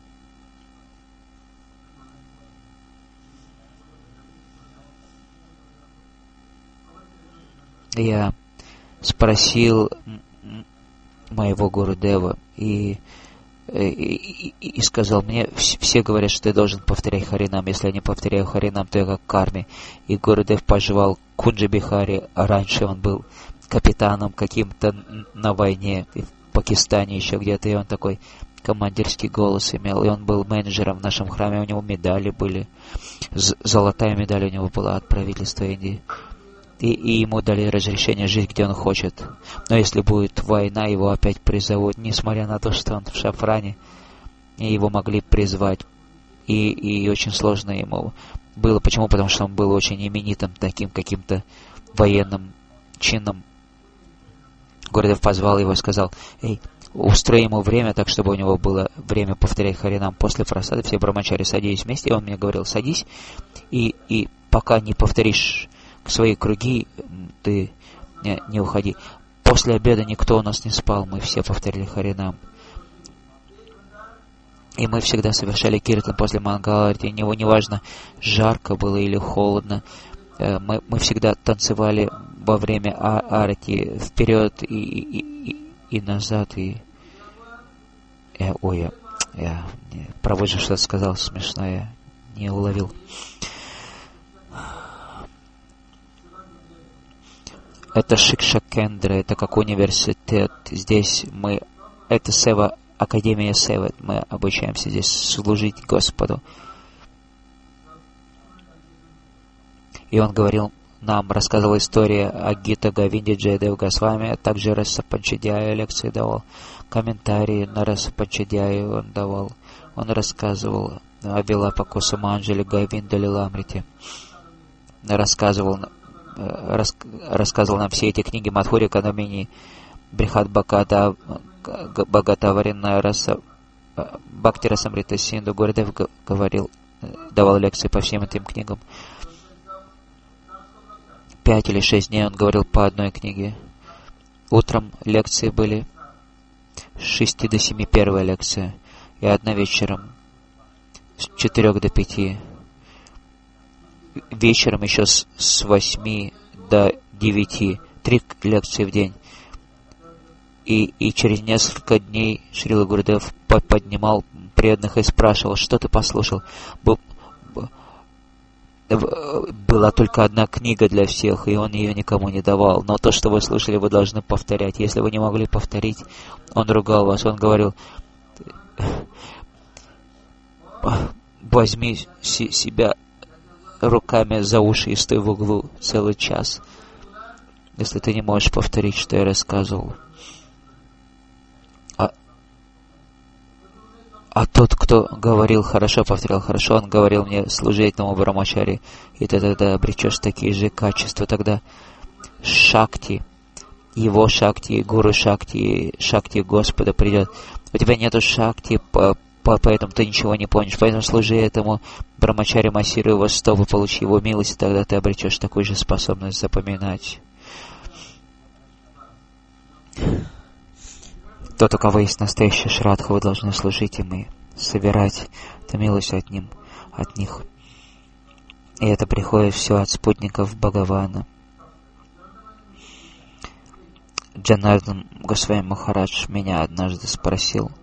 я спросил моего Гурудева и сказал: мне все говорят, что ты должен повторять Харинам. Если я не повторяю Харинам, то я как карми. И Гурудев пожелал Кунджа Бихари. Раньше он был капитаном каким-то на войне в Пакистане еще где-то, и он такой командирский голос имел, и он был менеджером в нашем храме, у него медали были, золотая медаль у него была от правительства Индии. И ему дали разрешение жить, где он хочет. Но если будет война, его опять призовут, несмотря на то, что он в шафране, его могли призвать. И очень сложно ему было. Почему? Потому что он был очень именитым таким каким-то военным чином. Гурудев позвал его и сказал: устрой ему время так, чтобы у него было время повторять Харинам. После просады все брамачари садились вместе, и он мне говорил: садись, и пока не повторишь свои круги, ты не уходи. После обеда никто у нас не спал, мы все повторили Харинам. И мы всегда совершали киртан после Мангаларти, неважно, жарко было или холодно. Мы всегда танцевали во время арати вперед и назад. Прабхуджи что-то сказал смешное, я не уловил. Это Шикша Кендра, это как университет. Здесь это Сева, Академия Севы. Мы обучаемся здесь служить Господу. И он говорил нам, рассказывал историю о Гита Говинде Джайадев Госвами, а также Расапанчадьяю лекции давал, комментарии на Расапанчадьяю он давал. Он рассказывал о Вилапа Кусуманджали Говинда Лиламрите. Рассказывал нам все эти книги Мадхури Канамини, Брихат Бхагатаварина Раса, Бхакти Расамрита Синду. Гурдев давал лекции по всем этим книгам. 5 или 6 дней он говорил по одной книге. Утром лекции были с 6 до 7 первая лекция, и одна вечером с 4 до 5. Вечером еще с 8 до 9. 3 лекции в день. И через несколько дней Шрила Гурудев поднимал преданных и спрашивал, что ты послушал? Была только одна книга для всех, и он ее никому не давал. Но то, что вы слышали, вы должны повторять. Если вы не могли повторить, он ругал вас. Он говорил, возьми себя руками за уши и стой в углу целый час, если ты не можешь повторить, что я рассказывал. А тот, кто говорил хорошо, повторял хорошо, он говорил мне, служи этому Брамачари, и ты тогда обречешь такие же качества. Тогда Шакти, его Шакти, Гуру Шакти, Шакти Господа придет. У тебя нету Шакти, поэтому ты ничего не помнишь. Поэтому служи этому Брамачари Масиру его стопы, получи его милость, и тогда ты обречешь такую же способность запоминать. Тот, у кого есть настоящая шрадха, вы должны служить им и собирать эту милость от них. И это приходит все от спутников Бхагавана. Джанардан Госвами Махарадж меня однажды спросил,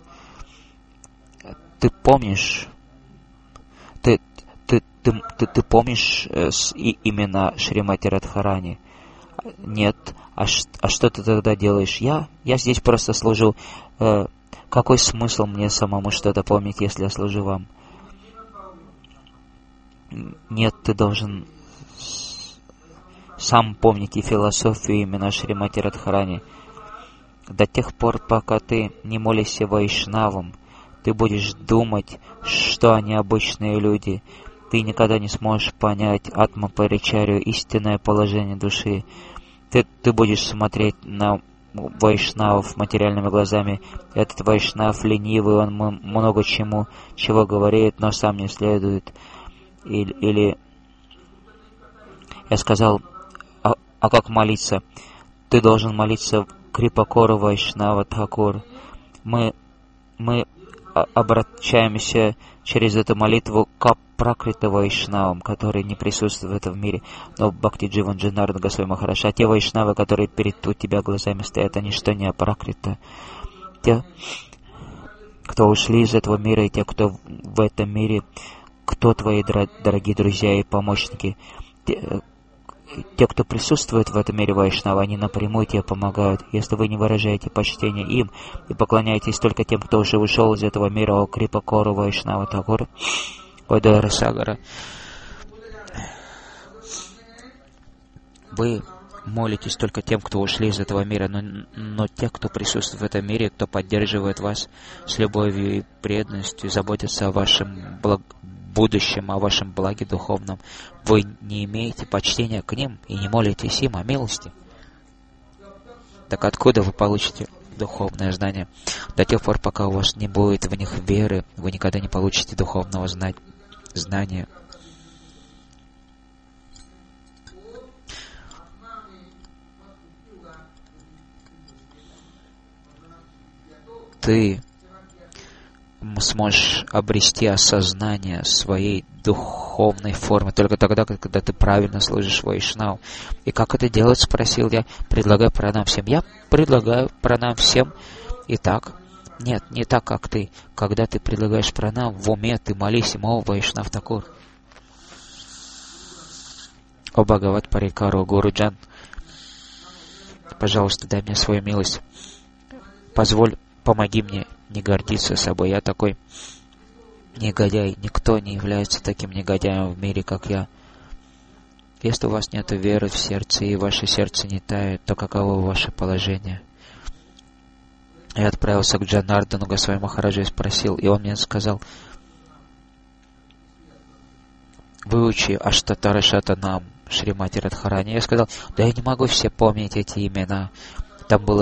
ты помнишь, ты помнишь имена Шримати Радхарани? Нет. А что ты тогда делаешь? Я здесь просто служу. Какой смысл мне самому что-то помнить, если я служу вам? Нет, ты должен сам помнить и философию именно Шримати Радхарани. До тех пор, пока ты не молишься вайшнавам, ты будешь думать, что они обычные люди. Ты никогда не сможешь понять атма-паричарию, истинное положение души. Ты будешь смотреть на вайшнавов материальными глазами. Этот вайшнав ленивый, он много чего говорит, но сам не следует. Или я сказал, а как молиться? Ты должен молиться Крипакору Вайшнава Тхакур. Мы обращаемся через эту молитву к Пракрита Вайшнавам, которые не присутствуют в этом мире. Но Бхакти Дживан Джанардан Госвами Махарадж, а те Вайшнавы, которые перед у тебя глазами стоят, они что не Апракрита? Те, кто ушли из этого мира, и те, кто в этом мире, кто твои дорогие друзья и помощники? Те, кто присутствует в этом мире Вайшнава, они напрямую тебе помогают. Если вы не выражаете почтение им и поклоняетесь только тем, кто уже ушел из этого мира, о Крипакору Вайшнава Тхакур, о Дайра Сагара, вы молитесь только тем, кто ушли из этого мира, но те, кто присутствует в этом мире, кто поддерживает вас с любовью и преданностью, заботится о вашем будущем, о вашем благе духовном, вы не имеете почтения к ним и не молитесь им о милости. Так откуда вы получите духовное знание? До тех пор, пока у вас не будет в них веры, вы никогда не получите духовного знания. Ты сможешь обрести осознание своей духовной формы только тогда, когда ты правильно служишь Вайшнаву. И как это делать, спросил я. Предлагаю пранам всем. Я предлагаю пранам всем и так. Нет, не так, как ты. Когда ты предлагаешь пранам, в уме ты молись ему, о Вайшнав Такур. О Бхагават Парикару Гуруджан. Пожалуйста, дай мне свою милость. Позволь, помоги мне не гордиться собой. Я такой негодяй. Никто не является таким негодяем в мире, как я. Если у вас нет веры в сердце, и ваше сердце не тает, то каково ваше положение? Я отправился к Джанардану Госвами Махараджу и спросил, и он мне сказал: выучи Аштатара Шатанам Шримати Радхарани. Я сказал: да я не могу все помнить эти имена. Там было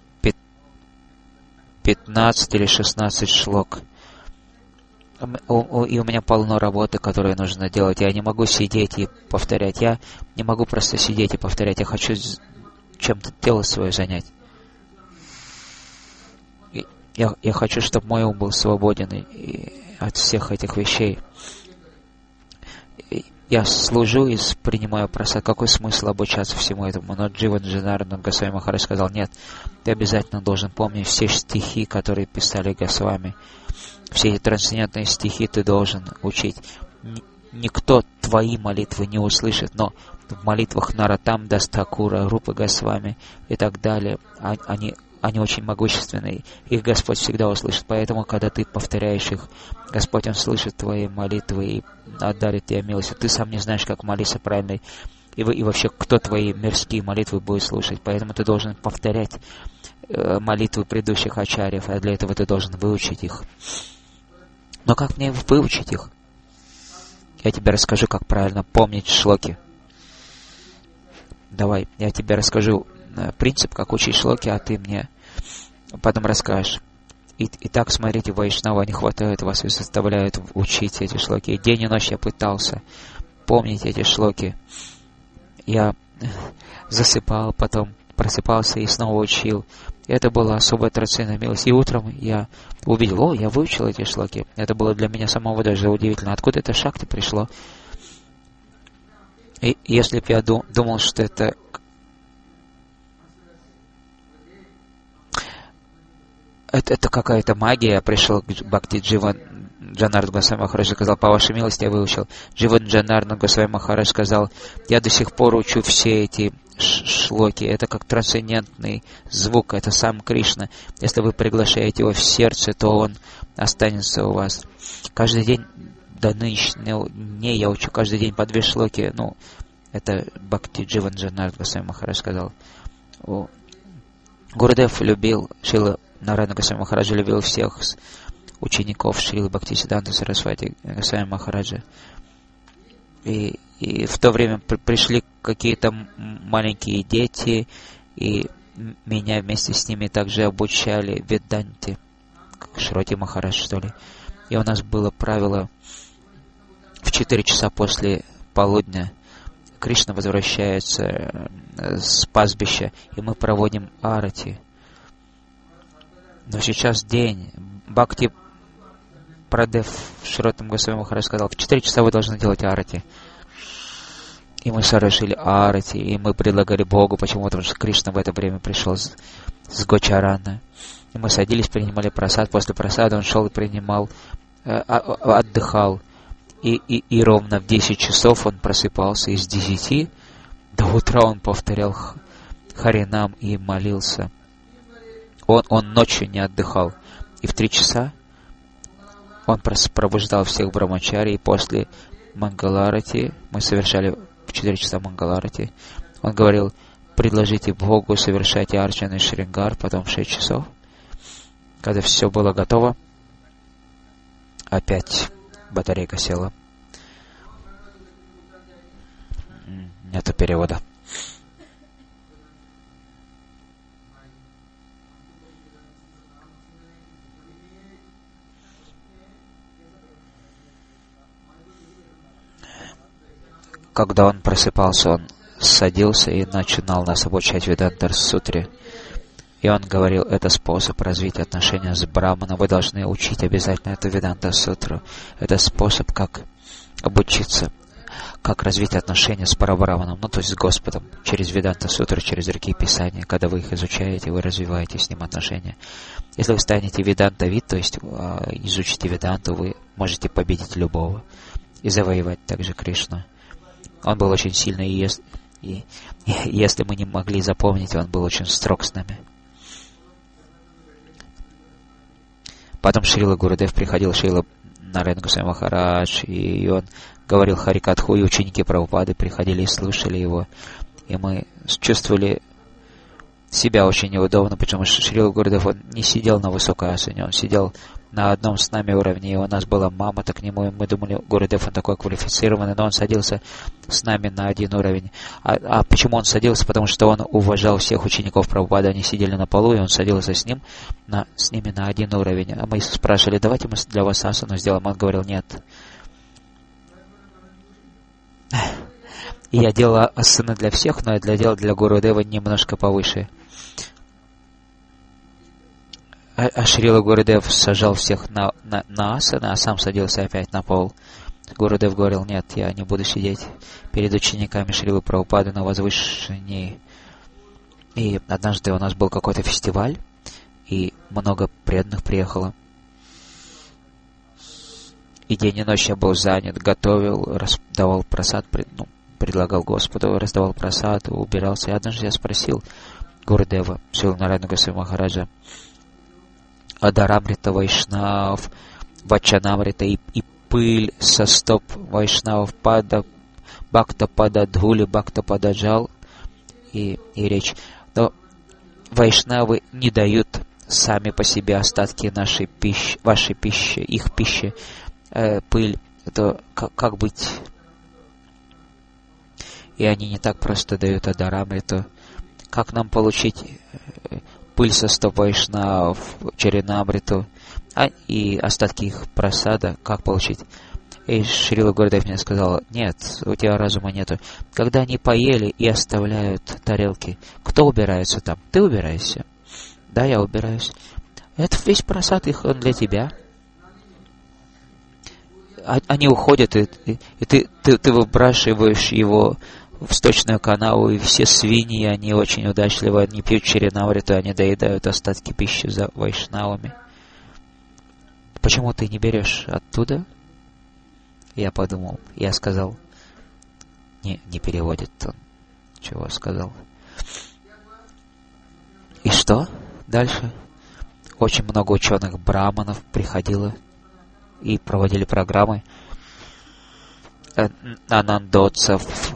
15 или 16 шлок. И у меня полно работы, которую нужно делать. Я не могу сидеть и повторять. Я не могу просто сидеть и повторять. Я хочу чем-то тело свое занять. Я хочу, чтобы мой ум был свободен от всех этих вещей. Я служу и принимаю просад. Какой смысл обучаться всему этому? Но Дживан Джанардан Госвами Махарадж сказал: нет, ты обязательно должен помнить все стихи, которые писали Госвами. Все эти трансцендентные стихи ты должен учить. Никто твои молитвы не услышит, но в молитвах Наратам Дастакура, Рупы Госвами и так далее, они очень могущественные. Их Господь всегда услышит. Поэтому, когда ты повторяешь их, Господь, Он слышит твои молитвы и отдарит тебе милость. Ты сам не знаешь, как молиться правильно. И вообще, кто твои мирские молитвы будет слушать. Поэтому ты должен повторять молитвы предыдущих ачарьев, а для этого ты должен выучить их. Но как мне выучить их? Я тебе расскажу, как правильно помнить шлоки. Давай, я тебе расскажу принцип, как учить шлоки, а ты мне потом расскажешь. Итак, смотрите, вайшнавы, они хватают вас и заставляют учить эти шлоки. И день и ночь я пытался помнить эти шлоки. Я засыпал, потом просыпался и снова учил. Это была особая трансцендентная милость. И утром я увидел: я выучил эти шлоки. Это было для меня самого даже удивительно. Откуда это шакти пришло? И если бы я думал, что это какая-то магия, я пришел к Бхакти Дживан Джанардан Госвами Махарадж сказал: по вашей милости я выучил. Дживан Джанардан Госвами Махарадж сказал: я до сих пор учу все эти шлоки. Это как трансцендентный звук, это сам Кришна. Если вы приглашаете его в сердце, то он останется у вас. Каждый день до нынешнего дня я учу каждый день по 2 шлоки. Это Бхакти Дживан Джанардан Госвами Махарадж сказал. Гурудев любил, Шрила Нарайана Госвами Махараджа любил всех учеников Шрилы Бхактисиддханты Сарасвати Госвами Махараджа. И в то время пришли какие-то маленькие дети, и меня вместе с ними также обучали Веданте, как Шроти Махарадж, что ли. И у нас было правило: в 4 часа после полудня Кришна возвращается с пастбища, и мы проводим арати. Но сейчас день. Бхакти Прадев Шротам Госвами Махарадж сказал: в 4 часа вы должны делать арати. И мы совершили арати, и мы предлагали Богу, почему? Потому что Кришна в это время пришел с Гочарана. И мы садились, принимали прасад. После прасада он шел и принимал, отдыхал. И ровно в 10 часов он просыпался, и с 10 до утра он повторял Харинам и молился. Он ночью не отдыхал. И в 3 часа он пробуждал всех брамачари, и после Мангаларати, мы совершали в 4 часа Мангаларати, он говорил: предложите Богу, совершайте арчану и шрингар. Потом в 6 часов, когда все было готово, опять батарейка села. Нету перевода. Когда он просыпался, он садился и начинал нас обучать Веданта Сутре. И он говорил: это способ развить отношения с Брахманом. Вы должны учить обязательно эту Веданта Сутру. Это способ, как обучиться, как развить отношения с Парабрахманом, то есть с Господом, через Веданта Сутру, через другие писания. Когда вы их изучаете, вы развиваете с ним отношения. Если вы станете Ведантавид, то есть изучите Веданту, вы можете победить любого и завоевать также Кришну. Он был очень сильный, и И если мы не могли запомнить, он был очень строг с нами. Потом Шрила Гурудев приходил, Шрила Нараян Госвами Махарадж, и он говорил Харикатху, и ученики Прабхупады приходили и слушали его. И мы чувствовали себя очень неудобно, потому что Шрила Гурудев, он не сидел на высокой асане, он сидел на одном с нами уровне, и у нас была мама-то к нему, и мы думали, Гурудев, он такой квалифицированный, но он садился с нами на один уровень. А почему он садился? Потому что он уважал всех учеников Прабхупады, они сидели на полу, и он садился с ними на один уровень. А мы спрашивали, давайте мы для вас асану сделаем, он говорил, нет. И я делал асаны для всех, но я делал для Гурудева немножко повыше. А Шрила Гурудев сажал всех на асаны, а сам садился опять на пол. Гурудев говорил, нет, я не буду сидеть перед учениками Шрилы Прабхупады на возвышении. И однажды у нас был какой-то фестиваль, и много преданных приехало. И день и ночь я был занят, готовил, раздавал прасад, предлагал Господу, раздавал прасад, убирался. И однажды я спросил Гурудева, Шрила Нараяна Госвами Махараджа, Адарамрита Вайшнав, Вачанамрита и пыль со стоп Вайшнавов Бхакта Пада Dhuли, Бхакта Пада Джал и речь. Но Вайшнавы не дают сами по себе остатки нашей пищи, вашей пищи, их пищи, пыль. Это как быть? И они не так просто дают Адарамриту. Как нам получить пыль со стоп Вайшнавов, Чаринамриту, и остатки их прасада, как получить? И Шрила Гурудев мне сказал, нет, у тебя разума нету. Когда они поели и оставляют тарелки, кто убирается там? Ты убираешься? Да, я убираюсь. Это весь прасад их, он для тебя. Они уходят, и ты выбрасываешь его в сточную канаву, и все свиньи, они очень удачливы, они пьют чаринамриту, они доедают остатки пищи за вайшнавами. Почему ты не берешь оттуда? Я подумал, я сказал, не переводит он, чего сказал. И что дальше? Очень много ученых браманов приходило и проводили программы, анандотцев,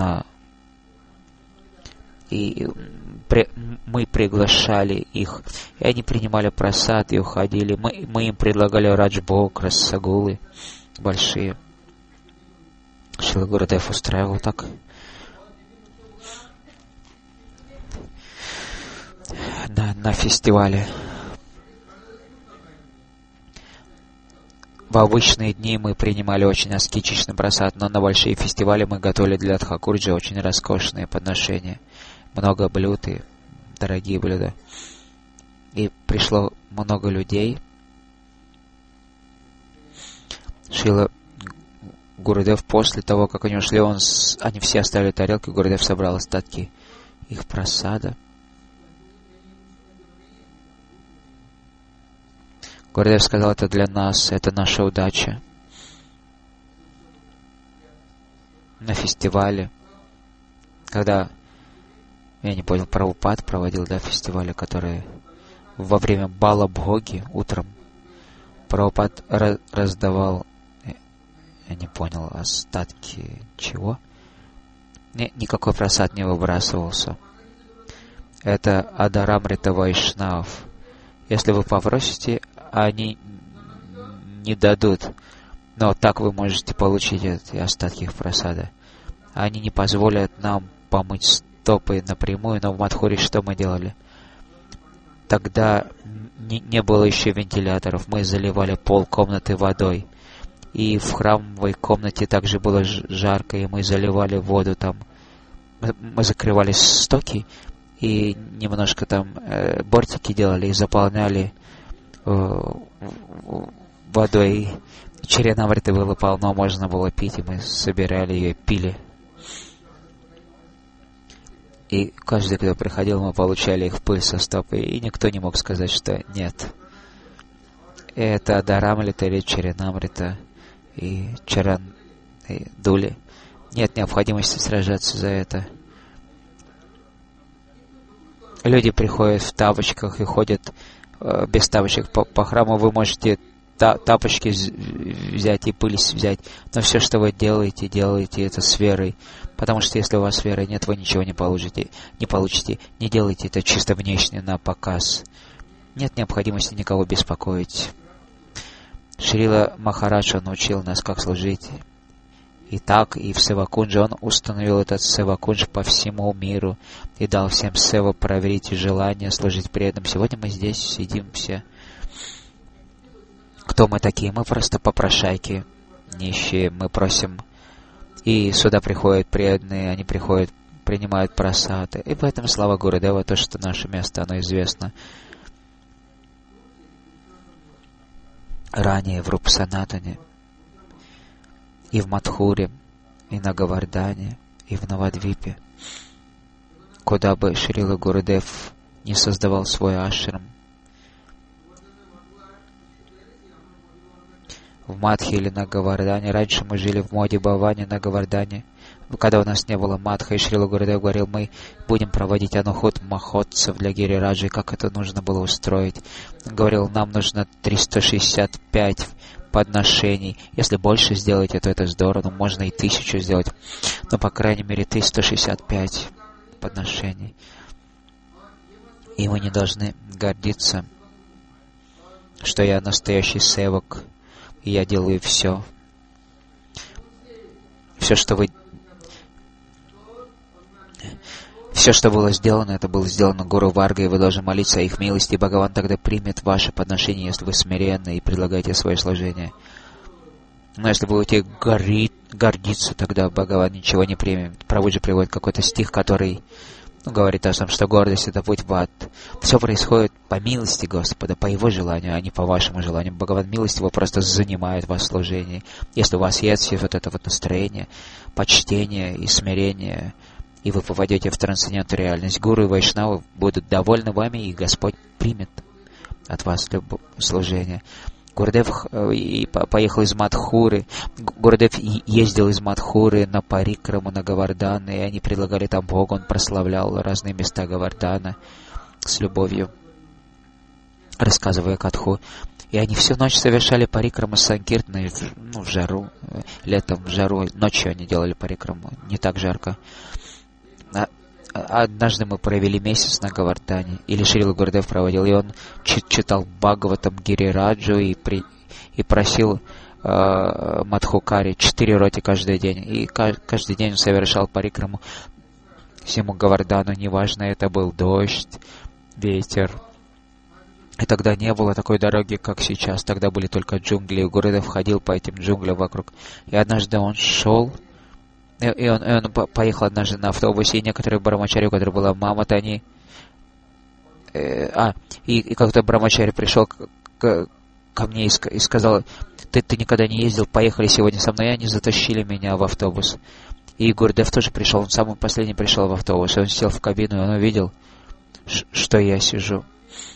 и мы приглашали их, и они принимали прасад и уходили. Мы им предлагали раджбог, рассагулы большие. Шрила Гурудев устраивал так. На фестивале. В обычные дни мы принимали очень аскетичный прасад, но на большие фестивали мы готовили для Тхакурджи очень роскошные подношения. Много блюд и дорогие блюда. И пришло много людей. Шрила Гурудев, после того, как они ушли, они все оставили тарелки, Гурудев собрал остатки их прасада. Гурудев сказал, это для нас, это наша удача. На фестивале, когда, я не понял, Прабхупад проводил, фестивали, которые во время Бала Бхоги утром Прабхупад раздавал, я не понял, остатки чего? Никакой прасад не выбрасывался. Это Адарамрита Вайшнав. Если вы попросите, они не дадут. Но так вы можете получить эти остатки их прасада. Они не позволят нам помыть стопы напрямую, но в Мадхуре что мы делали? Тогда не было еще вентиляторов. Мы заливали пол комнаты водой. И в храмовой комнате также было жарко, и мы заливали воду там. Мы закрывали стоки и немножко там бортики делали и заполняли водой. Чаринамриты было полно, можно было пить, и мы собирали ее и пили. И каждый, кто приходил, мы получали их пыль со стопы, и никто не мог сказать, что нет. Это Адарамрита или Чаринамрита и Чаран и Дули. Нет необходимости сражаться за это. Люди приходят в тапочках и ходят без тапочек по храму. Вы можете тапочки взять и пыль взять, но все, что вы делаете, это с верой. Потому что если у вас веры нет, вы ничего не получите. Не делайте это чисто внешне, на показ. Нет необходимости никого беспокоить. Шрила Махарадж, он учил нас, как служить. И так, и в Севакундже он установил этот Севакундж по всему миру и дал всем Сева проверить желание служить преданным. Сегодня мы здесь сидим все. Кто мы такие? Мы просто попрошайки, нищие. Мы просим, и сюда приходят преданные, они приходят, принимают прасады. И поэтому слава Гурудева, то, что наше место, оно известно. Ранее в Рупсанатане, и в Мадхуре, и на Гавардане, и в Навадвипе. Куда бы Шрила Гурудев не создавал свой ашрам, в Мадхе или на Гавардане. Раньше мы жили в Моди Бхаване на Гавардане, когда у нас не было Мадха, и Шрила Гурудев говорил, мы будем проводить ануход махотцев для Гирираджи, как это нужно было устроить. Он говорил, нам нужно 365 подношений. Если больше сделаете, то это здорово, но можно и 1000 сделать. Но, по крайней мере, 365 подношений. И мы не должны гордиться, что я настоящий севак, и я делаю все. Все, что было сделано, это было сделано Гуру Варгой, и вы должны молиться о их милости, и Бхагаван тогда примет ваше подношение, если вы смиренны и предлагаете свое служение. Но если вы будете гордиться, тогда Бхагаван ничего не примет. Прабхуджи приводит какой-то стих, который говорит о том, что гордость — это путь в ад. Все происходит по милости Господа, по Его желанию, а не по вашему желанию. Бхагаван милостиво просто занимает вас в служении. Если у вас есть вот это вот настроение, почтение и смирение, и вы попадете в трансцендентную реальность, гуру и вайшнавы будут довольны вами, и Господь примет от вас любое служение. Гурудев поехал из Мадхуры. Гурудев ездил из Мадхуры на Парикраму, на Гавардан, и они предлагали там Бога. Он прославлял разные места Гавардана с любовью, рассказывая Катху. И они всю ночь совершали Парикраму Санкиртны, в жару, летом в жару. Ночью они делали Парикраму, не так жарко. Однажды мы провели месяц на Гавардане, или Шрила Гурудев проводил, и он читал Бхагаватам Гирираджу и просил Мадхукари 4 роти каждый день. И каждый день он совершал парикраму всему Гавардану, неважно, это был дождь, ветер. И тогда не было такой дороги, как сейчас, тогда были только джунгли, и Гурудев ходил по этим джунглям вокруг. И однажды он шел, и он поехал однажды на автобусе, и некоторые брамачари, у которых была мама-то, они... И как-то брамачари пришел ко мне и сказал, ты никогда не ездил, поехали сегодня со мной, и они затащили меня в автобус. И Гурудев тоже пришел, он самый последний пришел в автобус, и он сел в кабину, и он увидел, что я сижу.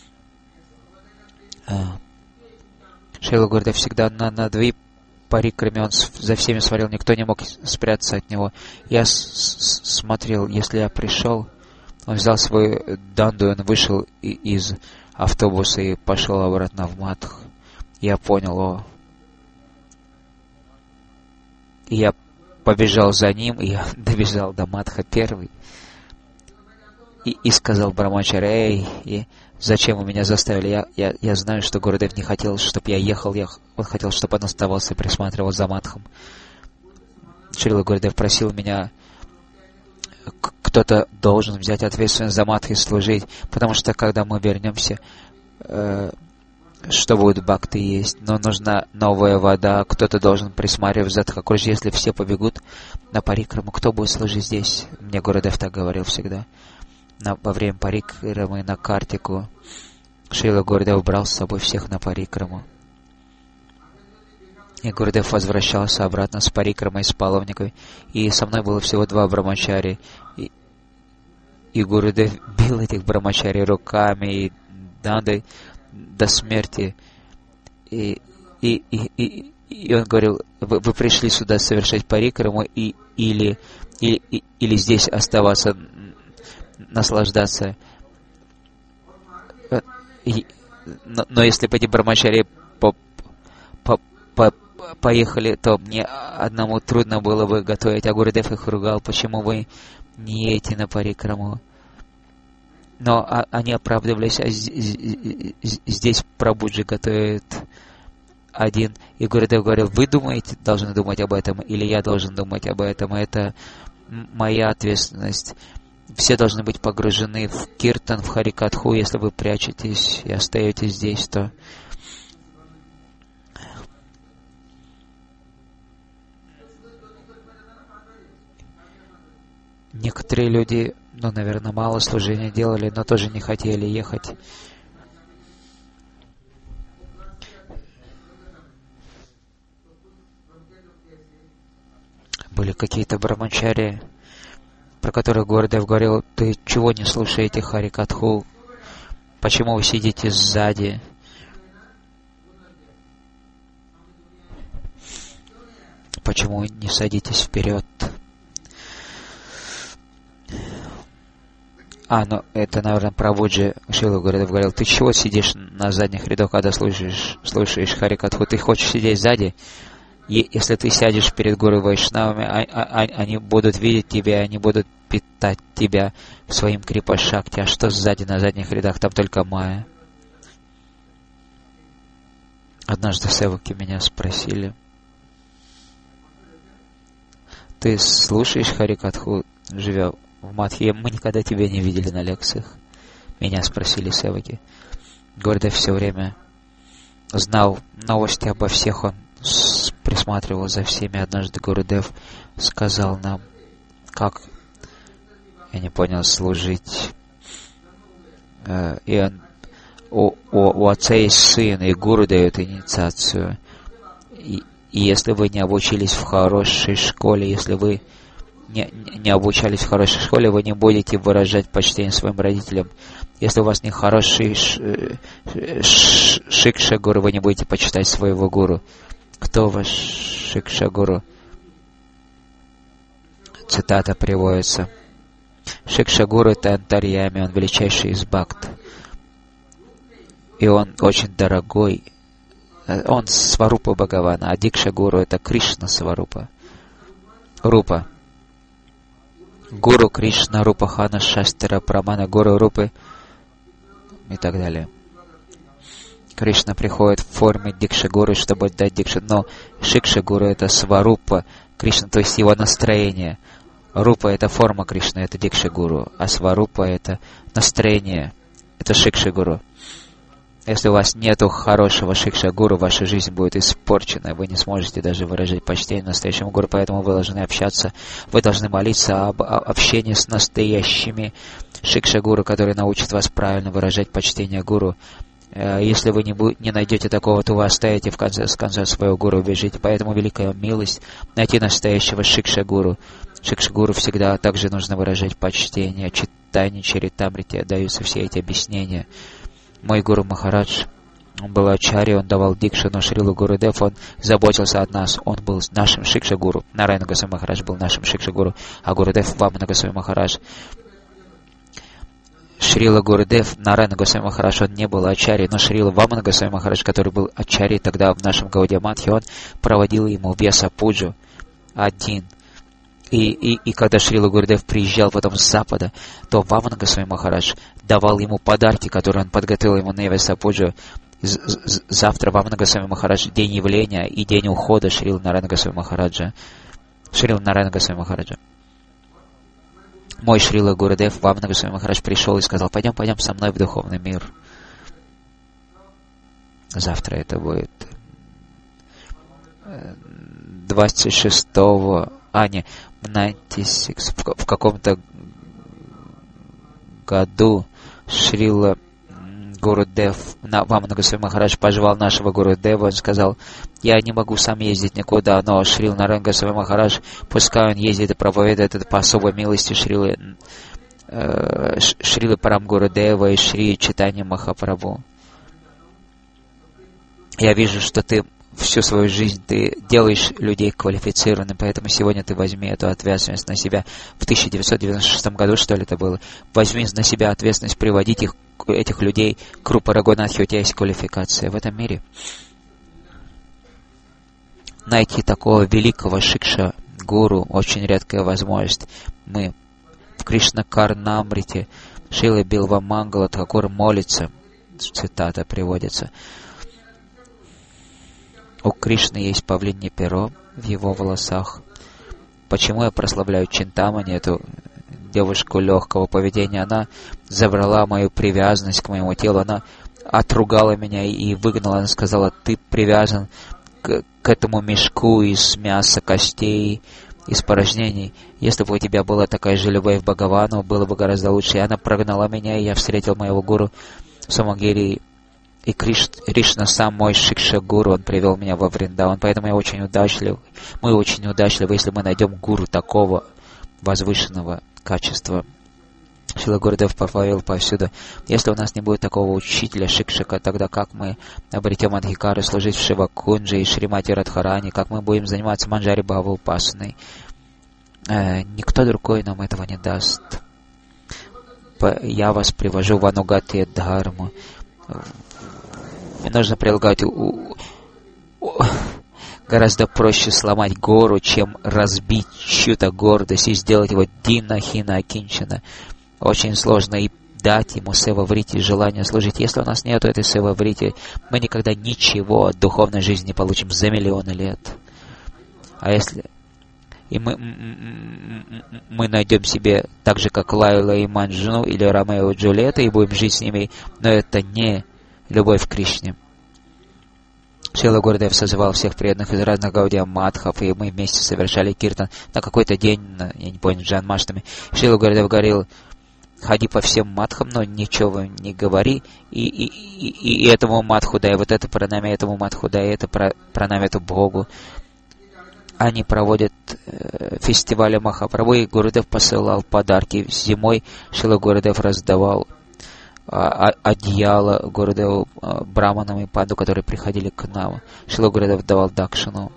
Шрила Гурудев всегда на две парикраме, он за всеми смотрел, никто не мог спрятаться от него. Я смотрел, если я пришел, он взял свою данду, и он вышел из автобуса и пошел обратно в Мадх. Я понял, И я побежал за ним, и я добежал до Мадха первый. И сказал брамачари, зачем вы меня заставили? Я знаю, что Гурудев не хотел, чтобы я ехал, он хотел, чтобы он оставался и присматривал за Мадхом. Шрила Гурудев просил меня, кто-то должен взять ответственность за Мадх и служить, потому что когда мы вернемся, что будет бхакти есть, но нужна новая вода, кто-то должен присматривать за Тхакурджи, если все побегут на парикраму, кто будет служить здесь? Мне Гурудев так говорил всегда. Во время парикрамы на Картику Шрила Гурудев брал с собой всех на парикраму. И Гурудев возвращался обратно с парикрамой, с паломниками. И со мной было всего 2 брамачари. И Гурудев бил этих брамачари руками и дандой до смерти. И он говорил, вы пришли сюда совершать парикраму или здесь оставаться, наслаждаться. но если бы эти брамачари поехали, то мне одному трудно было бы готовить. А Гурудев их ругал, почему вы не едете на парикраму. Но они оправдывались, а здесь Прабхуджи готовит один. И Гурудев говорил, вы думаете, должны думать об этом, или я должен думать об этом. Это моя ответственность. Все должны быть погружены в киртан, в харикатху. Если вы прячетесь и остаетесь здесь, то некоторые люди, наверное, мало служения делали, но тоже не хотели ехать. Были какие-то брамачари, про которых Гурудев говорил, ты чего не слушаете харикатху? Почему вы сидите сзади? Почему не садитесь вперед? Но это, наверное, Прабхуджи Шрила Гурудев говорил, ты чего сидишь на задних рядах, когда слушаешь харикатху? Ты хочешь сидеть сзади? Если ты сядешь перед Гуру Вайшнавами, они будут видеть тебя, они будут питать тебя своим крипа-шакти. А что сзади на задних рядах? Там только майя. Однажды севаки меня спросили, ты слушаешь харикатху, живя в Мадхье? Мы никогда тебя не видели на лекциях. Меня спросили севаки. Гурудев все время знал новости обо всех, он присматривал за всеми. Однажды Гурудев сказал нам, как, я не понял, служить. И у отца есть сын, и Гуру дает инициацию. И если вы не обучились в хорошей школе, если вы не обучались в хорошей школе, вы не будете выражать почтение своим родителям. Если у вас не хороший шикша-гуру, вы не будете почитать своего гуру. Кто ваш шикша-гуру? Цитата приводится. Шикша-гуру — это Антарьями, он величайший из бхакт. И он очень дорогой. Он Сварупа Бхагавана, а Дикша-гуру — это Кришна Сварупа. Рупа. Гуру Кришна, Рупа Хана, Шастра, Прамана, Гуру Рупы и так далее. Кришна приходит в форме Дикша-гуру, чтобы дать Дикша. Но Шикша-гуру — это Сварупа Кришна, то есть его настроение. Рупа — это форма Кришны, это Дикша-гуру. А Сварупа — это настроение, это Шикша-гуру. Если у вас нету хорошего шикша-гуру, ваша жизнь будет испорчена, вы не сможете даже выражать почтение настоящему гуру, поэтому вы должны общаться, вы должны молиться об общении с настоящими шикша-гуру, которые научат вас правильно выражать почтение гуру. Если вы не найдете такого, то вы оставите с конца своего гуру, убежите. Поэтому великая милость найти настоящего шикша-гуру. Шикша-гуру всегда также нужно выражать почтение. Читание Чаритамрити даются все эти объяснения. Мой гуру Махарадж, он был ачарья, он давал дикшу, но Шрила Гурудев, он заботился о нас, он был нашим шикша-гуру. Нарайана Госвами Махарадж был нашим шикша-гуру, а Гурудев Вамана Госвами Махарадж. Шрила Гурудев, Нарайана Госвами Махарадж, он не был ачарьей, но Шрила Вамана Госвами Махарадж, который был ачарьей тогда в нашем Гаудия Матхе, он проводил ему Вьяса-пуджу один. И когда Шрила Гурудев приезжал потом с запада, то Вамана Госвами Махарадж давал ему подарки, которые он подготовил ему на Вьяса-пуджу. Завтра Вамана Госвами Махарадж, день явления и день ухода Шрила Нарайана Госвами Махараджа. Шрила Нарайана Госвами Махараджа. Мой Шрила Гурудев, Вамана Госвами Махарадж, пришел и сказал, пойдем со мной в духовный мир. Завтра это будет 26-го, в каком-то году Шрила Гурудев, Вамана Госвами Махарадж позвал нашего Гурудева, он сказал, я не могу сам ездить никуда, но Шрила Нарайана Госвами Махарадж, пускай он ездит и проповедует это по особой милости Шрилы Парам Гурудева и Шри Чайтанья Махапрабху. Я вижу, что ты всю свою жизнь ты делаешь людей квалифицированными, поэтому сегодня ты возьми эту ответственность на себя. В 1996 году, что ли, это было? Возьми на себя ответственность приводить этих людей к Рупа Рагунатхи, у тебя есть квалификация в этом мире. Найти такого великого шикша-гуру очень редкая возможность. Мы в Кришна-Карнамрите Шрила Билва Мангала Тхакур молится, цитата приводится: у Кришны есть павлинье перо в его волосах. Почему я прославляю Чинтамани, эту девушку легкого поведения? Она забрала мою привязанность к моему телу, она отругала меня и выгнала. Она сказала: ты привязан к этому мешку из мяса, костей, из порожнений. Если бы у тебя была такая же любовь к Бхагавану, было бы гораздо лучше. И она прогнала меня, и я встретил моего гуру Самагири. И Кришна, сам мой Шикша-гуру, он привел меня во Вриндаван. Поэтому я очень удачлив. Мы очень удачливы, если мы найдем гуру такого возвышенного качества. Шрила Гурудев повторил повсюду: если у нас не будет такого учителя Шикшака, тогда как мы обретем Адхикару служить в Шивакунджи и Шримати Радхарани, как мы будем заниматься Манджари Бхава Упасаной? Никто другой нам этого не даст. Я вас привожу в Анугати Дхарму. Нужно прилагать гораздо проще сломать гору, чем разбить чью-то гордость и сделать его дина хина акинчана. Очень сложно и дать ему севаврити желание служить. Если у нас нет этой севаврити, мы никогда ничего от духовной жизни не получим за миллионы лет. А если и мы найдем себе так же, как Лайла и Манджуну или Ромео и Джульетта, и будем жить с ними, но это не любовь к Кришне. Шрила Гурудев созывал всех преданных из разных гаудия матхов, и мы вместе совершали киртан на какой-то день, я не помню, Джанмаштами. Шрила Гурудев говорил: ходи по всем матхам, но ничего не говори, и этому матху дай, вот это пранами, этому матху дай, это пранами эту Богу. Они проводят фестивали Махапрабху, и Гурудев посылал подарки. Зимой Шрила Гурудев раздавал одеяло Гурудеву, браманам и панду, которые приходили к нам. Шрила Гурудев давал дакшину,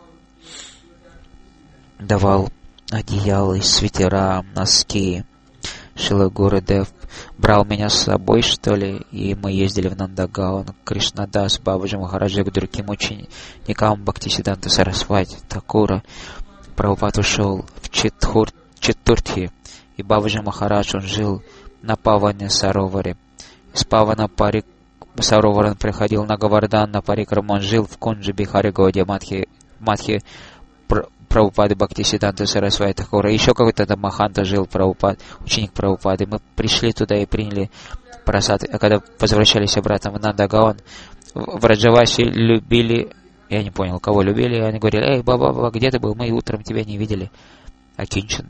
давал одеяло, свитера, носки. Шрила Гурудев брал меня с собой, что ли, и мы ездили в Нандагаон, Кришнадас, Бабаджи Махараджа, к другим ученикам Бхактисиданта Сарасвати Такура. Прабхупад ушел в Четуртхи, и Бабаджи Махарадж, он жил на Паване Сароваре. Из Павана Саровара он приходил на Гавардан, на Парикраму, он жил в Кунджи Бихари Гаудия Матхи Прабхупады Бхактисиданта Сарасвати Такура. Еще какой-то там Маханта жил, Прабхупад, ученик Прабхупады. Мы пришли туда и приняли прасад. А когда возвращались обратно в Нандагаон, в Раджаваси любили, я не понял, кого любили, они говорили: эй, баба, где ты был? Мы утром тебя не видели. Акинчан.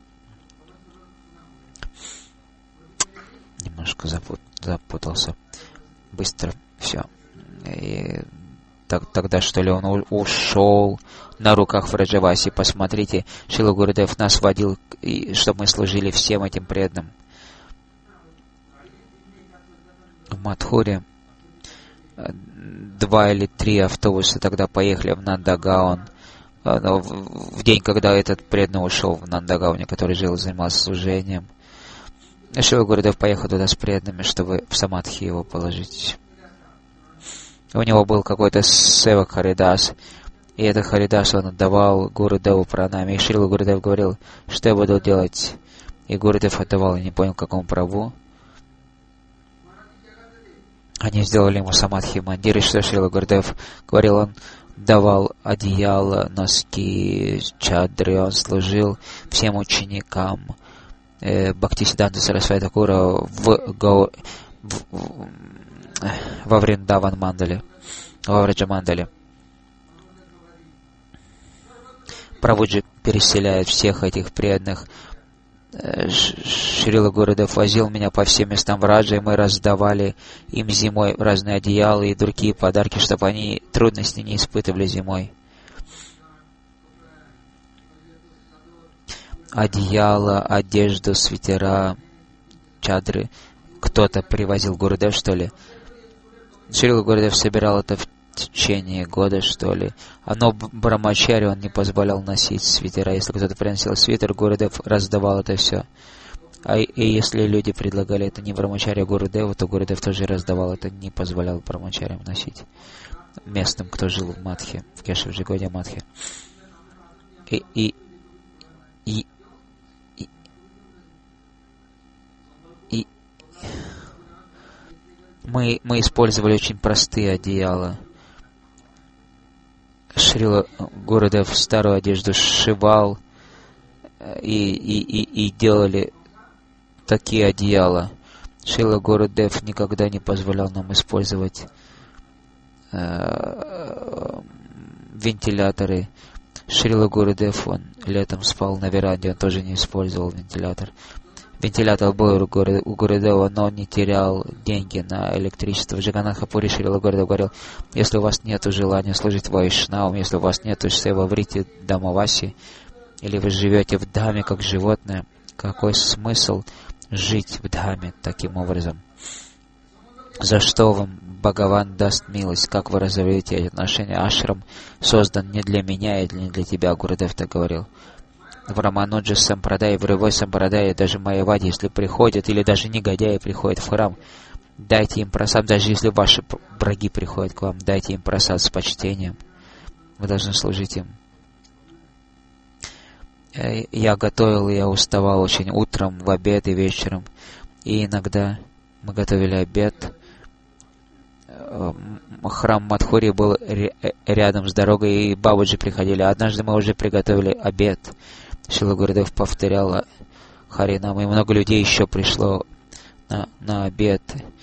Немножко запутался. Быстро все. И тогда, что ли, он ушел на руках в Раджаваси. Посмотрите, Шрила Гурудев нас водил, чтобы мы служили всем этим преданным. В Мадхуре 2 или 3 автобуса тогда поехали в Нандагаон. В день, когда этот преданный ушел в Нандагауне, который жил и занимался служением. Шрила Гурудев поехал туда с преданными, чтобы в самадхи его положить. У него был какой-то севак Харидас, и этот Харидас он отдавал Гурудеву пранами. И Шрила Гурудев говорил: что я буду делать? И Гурудев отдавал, я не понял, какому праву. Они сделали ему самадхи мандир, и что Шрила Гурудев говорил? Он давал одеяло, носки, чадры, он служил всем ученикам Бхактисиданта Сарасвати Такура во Вриндаван Мандале, во Враджамандале. Прабхуджи переселяет всех этих преданных. Шрила Гурудев возил меня по всем местам Враджа, и мы раздавали им зимой разные одеяла и другие подарки, чтобы они трудности не испытывали зимой. Одеяло, одежду, свитера, чадры. Кто-то привозил Гурудев, что ли? Шрила Гурудев собирал это течение года, что ли. Но Брамачари он не позволял носить свитера. Если кто-то приносил свитер, Гурудев раздавал это все. И если люди предлагали это не Брамачари, а Гурудеву, то Гурудев тоже раздавал это, не позволял Брамачарям носить. Местным, кто жил в Мадхе, в Кешавджи-Гаудия Мадхе. Мы использовали очень простые одеяла. Шрила Гурудев старую одежду сшивал и делали такие одеяла. Шрила Гурудев никогда не позволял нам использовать вентиляторы. Шрила Гурудев, он летом спал на веранде, он тоже не использовал вентилятор. Вентилятор был у Гурудева, но он не терял деньги на электричество. В Джаганнатха-пури Шрила Гурудев говорил: если у вас нет желания служить вайшнавам, если у вас нет севаврити дамаваси, или вы живете в даме как животное, какой смысл жить в даме таким образом? За что вам Бхагаван даст милость? Как вы разовьете эти отношения? Ашрам создан не для меня и не для тебя, Гурудев так говорил. В Рамануджа Сампрадае, в Рывой Сампрадае, даже Майявади, если приходят, или даже негодяи приходят в храм, дайте им просад, даже если ваши враги приходят к вам, дайте им просад с почтением. Вы должны служить им. Я готовил, я уставал очень утром, в обед и вечером. И иногда мы готовили обед. Храм Мадхури был рядом с дорогой, и бабаджи приходили. Однажды мы уже приготовили обед. Шрила Гурудев повторял Харинам, и много людей еще пришло на обед.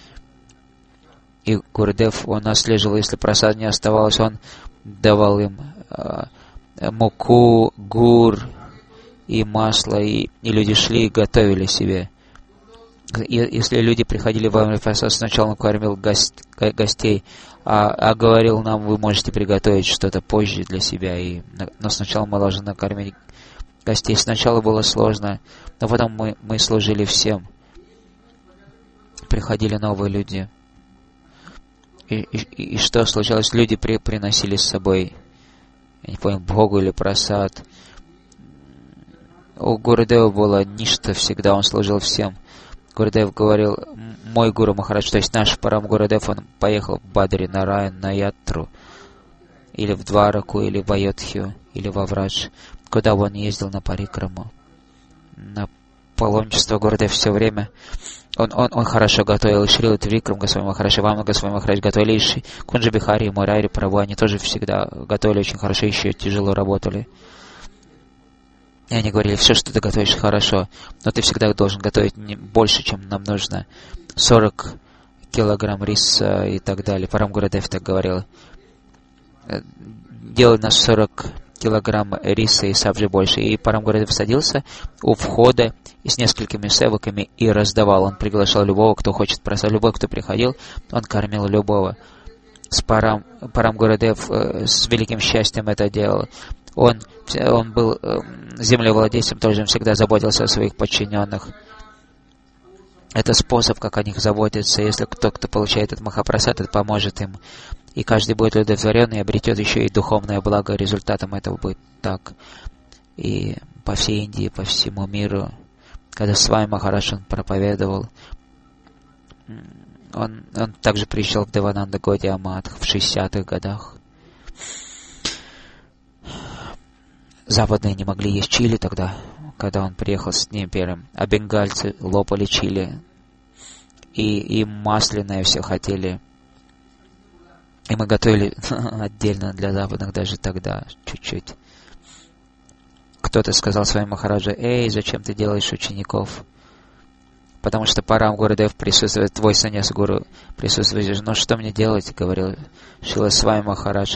И Гурудев, он отслеживал, если просад не оставалось, он давал им муку, гур и масло, и люди шли и готовили себе. Если люди приходили во время просад, сначала он кормил гостей, а говорил нам: вы можете приготовить что-то позже для себя, но сначала мы должны накормить гостей. Сначала было сложно, но потом мы служили всем. Приходили новые люди. И что случалось? Люди приносили с собой, я не помню, Богу или прасад. У Гурудева было ничто всегда, он служил всем. Гурудев говорил: мой Гуру Махарадж, то есть наш Парам Гурудев, он поехал в Бадри Нараян на Ятру, или в Двараку, или в Айодхью, или во Врадж, куда он ездил на парикраму, на паломничество. Гурудев все время, он хорошо готовил. Шрила Твикрам Госвами Махарадж, Вамна Госвами Махарадж готовили, и Кунджа Бихари и Мурари Прабху, они тоже всегда готовили очень хорошо, еще тяжело работали. И они говорили: все, что ты готовишь, хорошо, но ты всегда должен готовить не больше, чем нам нужно. 40 килограмм риса и так далее. Парам Гурудев так говорил: делай на 40 килограмм риса и сабжи больше. И Парам Гурудев садился у входа и с несколькими севаками и раздавал. Он приглашал любого, кто хочет просад. Любой, кто приходил, он кормил любого. Парам Гурудев с великим счастьем это делал. Он был землевладельцем, тоже всегда заботился о своих подчиненных. Это способ, как о них заботиться. Если кто получает этот махапрасад, это поможет им. И каждый будет удовлетворен и обретет еще и духовное благо. Результатом этого будет так. И по всей Индии, по всему миру, когда Свами Махарадж он проповедовал, он также приезжал в Девананда Гаудия Мадх в 60-х годах. Западные не могли есть чили тогда, когда он приехал с ним первым, а бенгальцы лопали чили, и масляное все хотели. И мы готовили отдельно для западных даже тогда, чуть-чуть. Кто-то сказал своему Махараджа: эй, зачем ты делаешь учеников? Потому что Парам Гурудев присутствует, твой саньяс гуру присутствует. Ну что мне делать, говорил Шрила Свами Махарадж.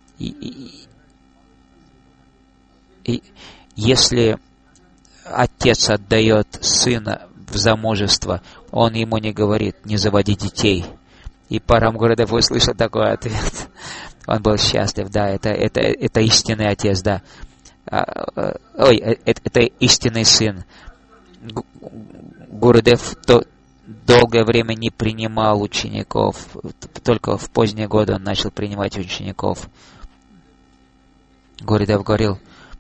И если отец отдает сына в замужество, он ему не говорит: не заводи детей. И Парам Гурудев услышал такой ответ. Он был счастлив, да, это истинный отец, да. Это истинный сын. Гурудев долгое время не принимал учеников. Только в поздние годы он начал принимать учеников. Гурудев говорил,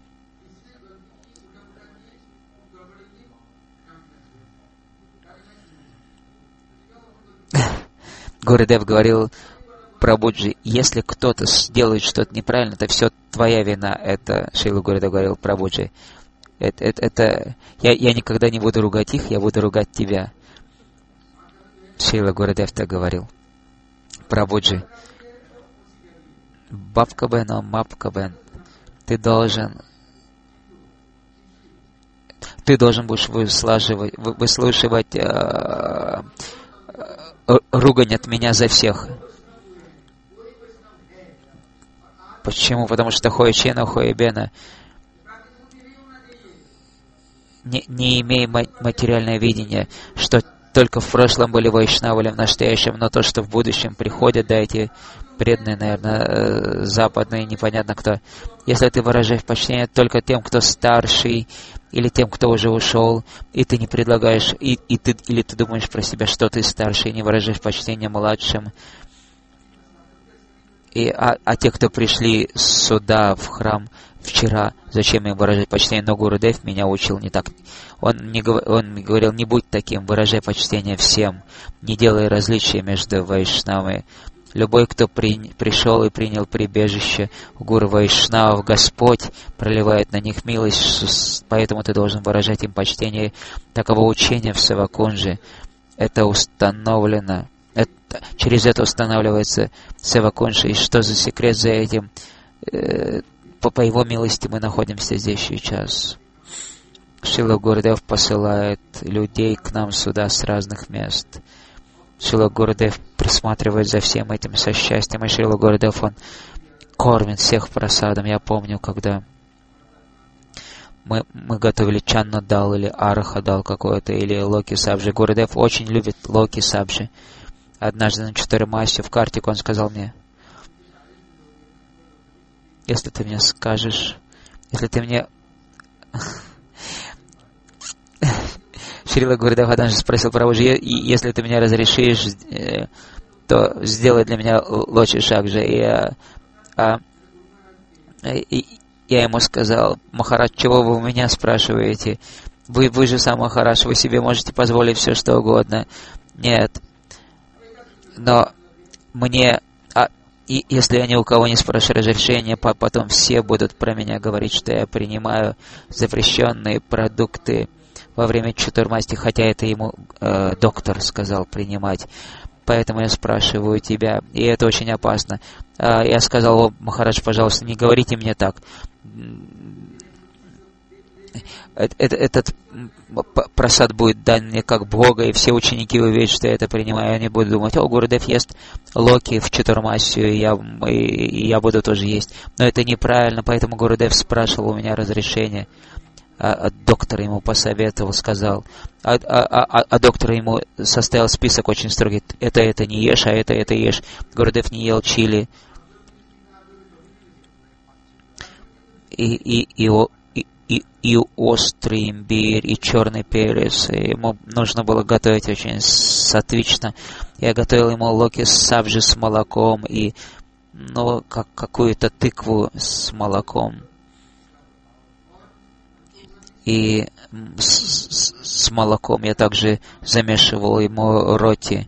Прабхуджи, если кто-то делает что-то неправильно, это все твоя вина. Это Шрила Гурудев говорил Прабхуджи. Я никогда не буду ругать их, я буду ругать тебя. Шрила Гурудев так говорил. Прабхуджи, бабка Бен, мапка Бен, ты должен будешь выслушивать ругань от меня за всех. Почему? Потому что Хоечена, Хоебена, не имея материальное видение, что только в прошлом были вайшнавы, в настоящем, но то, что в будущем приходят, да, эти преданные, наверное, западные, непонятно кто. Если ты выражаешь почтение только тем, кто старший, или тем, кто уже ушел, и ты не предлагаешь, или ты думаешь про себя, что ты старший, и не выражаешь почтение младшим, а те, кто пришли сюда, в храм, вчера, зачем им выражать почтение? Но Гурудев меня учил не так. Он говорил, не будь таким, выражай почтение всем, не делай различия между вайшнавами. Любой, кто пришел и принял прибежище у гуру вайшнавов, Господь проливает на них милость, поэтому ты должен выражать им почтение. Таково учение в Севакунже. Это установлено. Через это устанавливается Севакунжа. И что за секрет за этим? По его милости мы находимся здесь сейчас. Шрила Гурудев посылает людей к нам сюда с разных мест. Шрила Гурудев присматривает за всем этим со счастьем. И Шрила Гурудев, он кормит всех просадом. Я помню, когда мы готовили Чанна Дал или Араха Дал какой-то, или Локи Сабжи. Гурудев очень любит Локи Сабжи. Однажды на Чатурмасе в Картику он сказал мне, если ты мне скажешь, если ты мне... Шрила Гурудев однажды спросил Прабхуджи, если ты меня разрешишь, то сделай для меня Лочи Шакджи. Я ему сказал, Махарадж, чего вы у меня спрашиваете? Вы же сам Махарадж, вы себе можете позволить все, что угодно. Нет. Но мне... И если я ни у кого не спрошу разрешения, потом все будут про меня говорить, что я принимаю запрещенные продукты во время чатурмасти, хотя это ему доктор сказал принимать. Поэтому я спрашиваю тебя, и это очень опасно. Я сказал, Махарадж, пожалуйста, не говорите мне так. Этот просад будет дан мне как Бога, и все ученики увидят, что я это принимаю, и они будут думать, Гурудев ест Локи в чатурмасию, и я буду тоже есть. Но это неправильно, поэтому Гурудев спрашивал у меня разрешение. Доктор ему посоветовал, сказал. Доктор ему составил список очень строгий. Это не ешь, а это ешь. Гурудев не ел чили. И острый имбирь, и черный перец. И ему нужно было готовить очень сатвично. Я готовил ему Локи Сабжи с молоком и какую-то тыкву с молоком. И с молоком я также замешивал ему роти.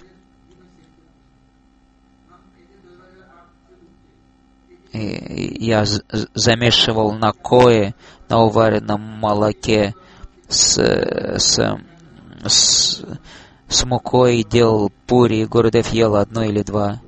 И я замешивал на кое, на уваренном молоке с мукой, и делал пури, и Гурудев ел одно или два.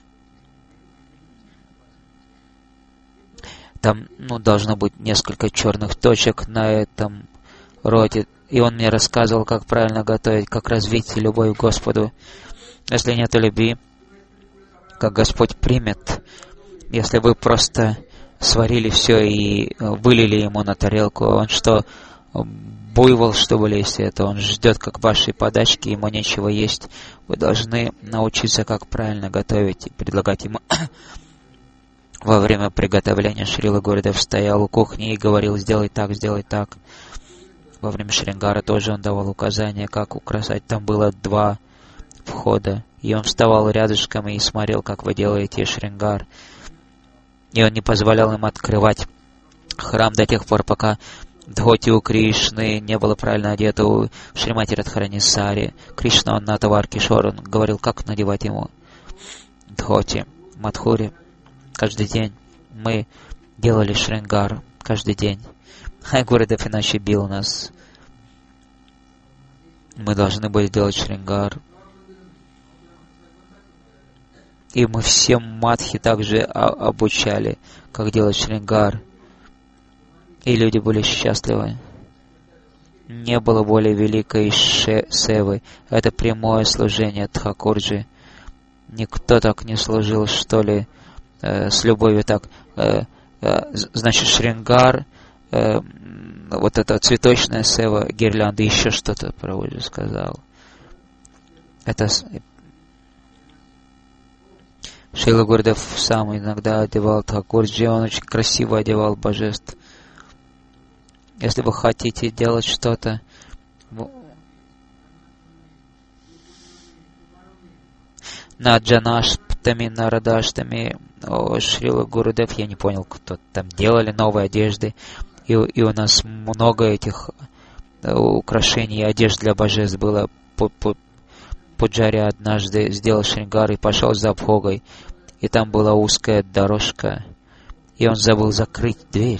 Там, должно быть несколько черных точек на этом роте. И он мне рассказывал, как правильно готовить, как развить любовь к Господу. Если нет любви, как Господь примет. Если вы просто сварили все и вылили ему на тарелку, он что, буйвол, чтобы лезть это? Он ждет, как вашей подачки, ему нечего есть. Вы должны научиться, как правильно готовить, и предлагать ему... Во время приготовления Шрила Гурудев стоял у кухни и говорил, сделай так, сделай так. во время Шрингара тоже он давал указания, как украшать. Там было 2 входа. И он вставал рядышком и смотрел, как вы делаете Шрингар. И он не позволял им открывать храм до тех пор, пока дхоти у Кришны не было правильно одето у Шримати Радхарани Сари. Кришна, он на Тавар Кишор, он говорил, как надевать ему дхоти. Мадхури. Каждый день мы делали Шрингар. Каждый день. Гурудев иначе бил нас. Мы должны были делать Шрингар. И мы всем мадхи также обучали, как делать Шрингар. И люди были счастливы. Не было более великой севы. Это прямое служение Тхакурджи. Никто так не служил, что ли, с любовью так. Значит, Шрингар, вот эта цветочная сева, гирлянда, еще что-то Прабхуджи сказал. Это Шрила Гурудев сам иногда одевал Тхакурджи, он очень красиво одевал божеств. Если вы хотите делать что-то, на Джанаштами, на Радаштами, Шрила Гурудев, я не понял, кто там делали новые одежды, и у нас много этих украшений и одежд для божеств было. Пуджари однажды сделал Шрингар и пошел за Бхогой, и там была узкая дорожка, и он забыл закрыть дверь.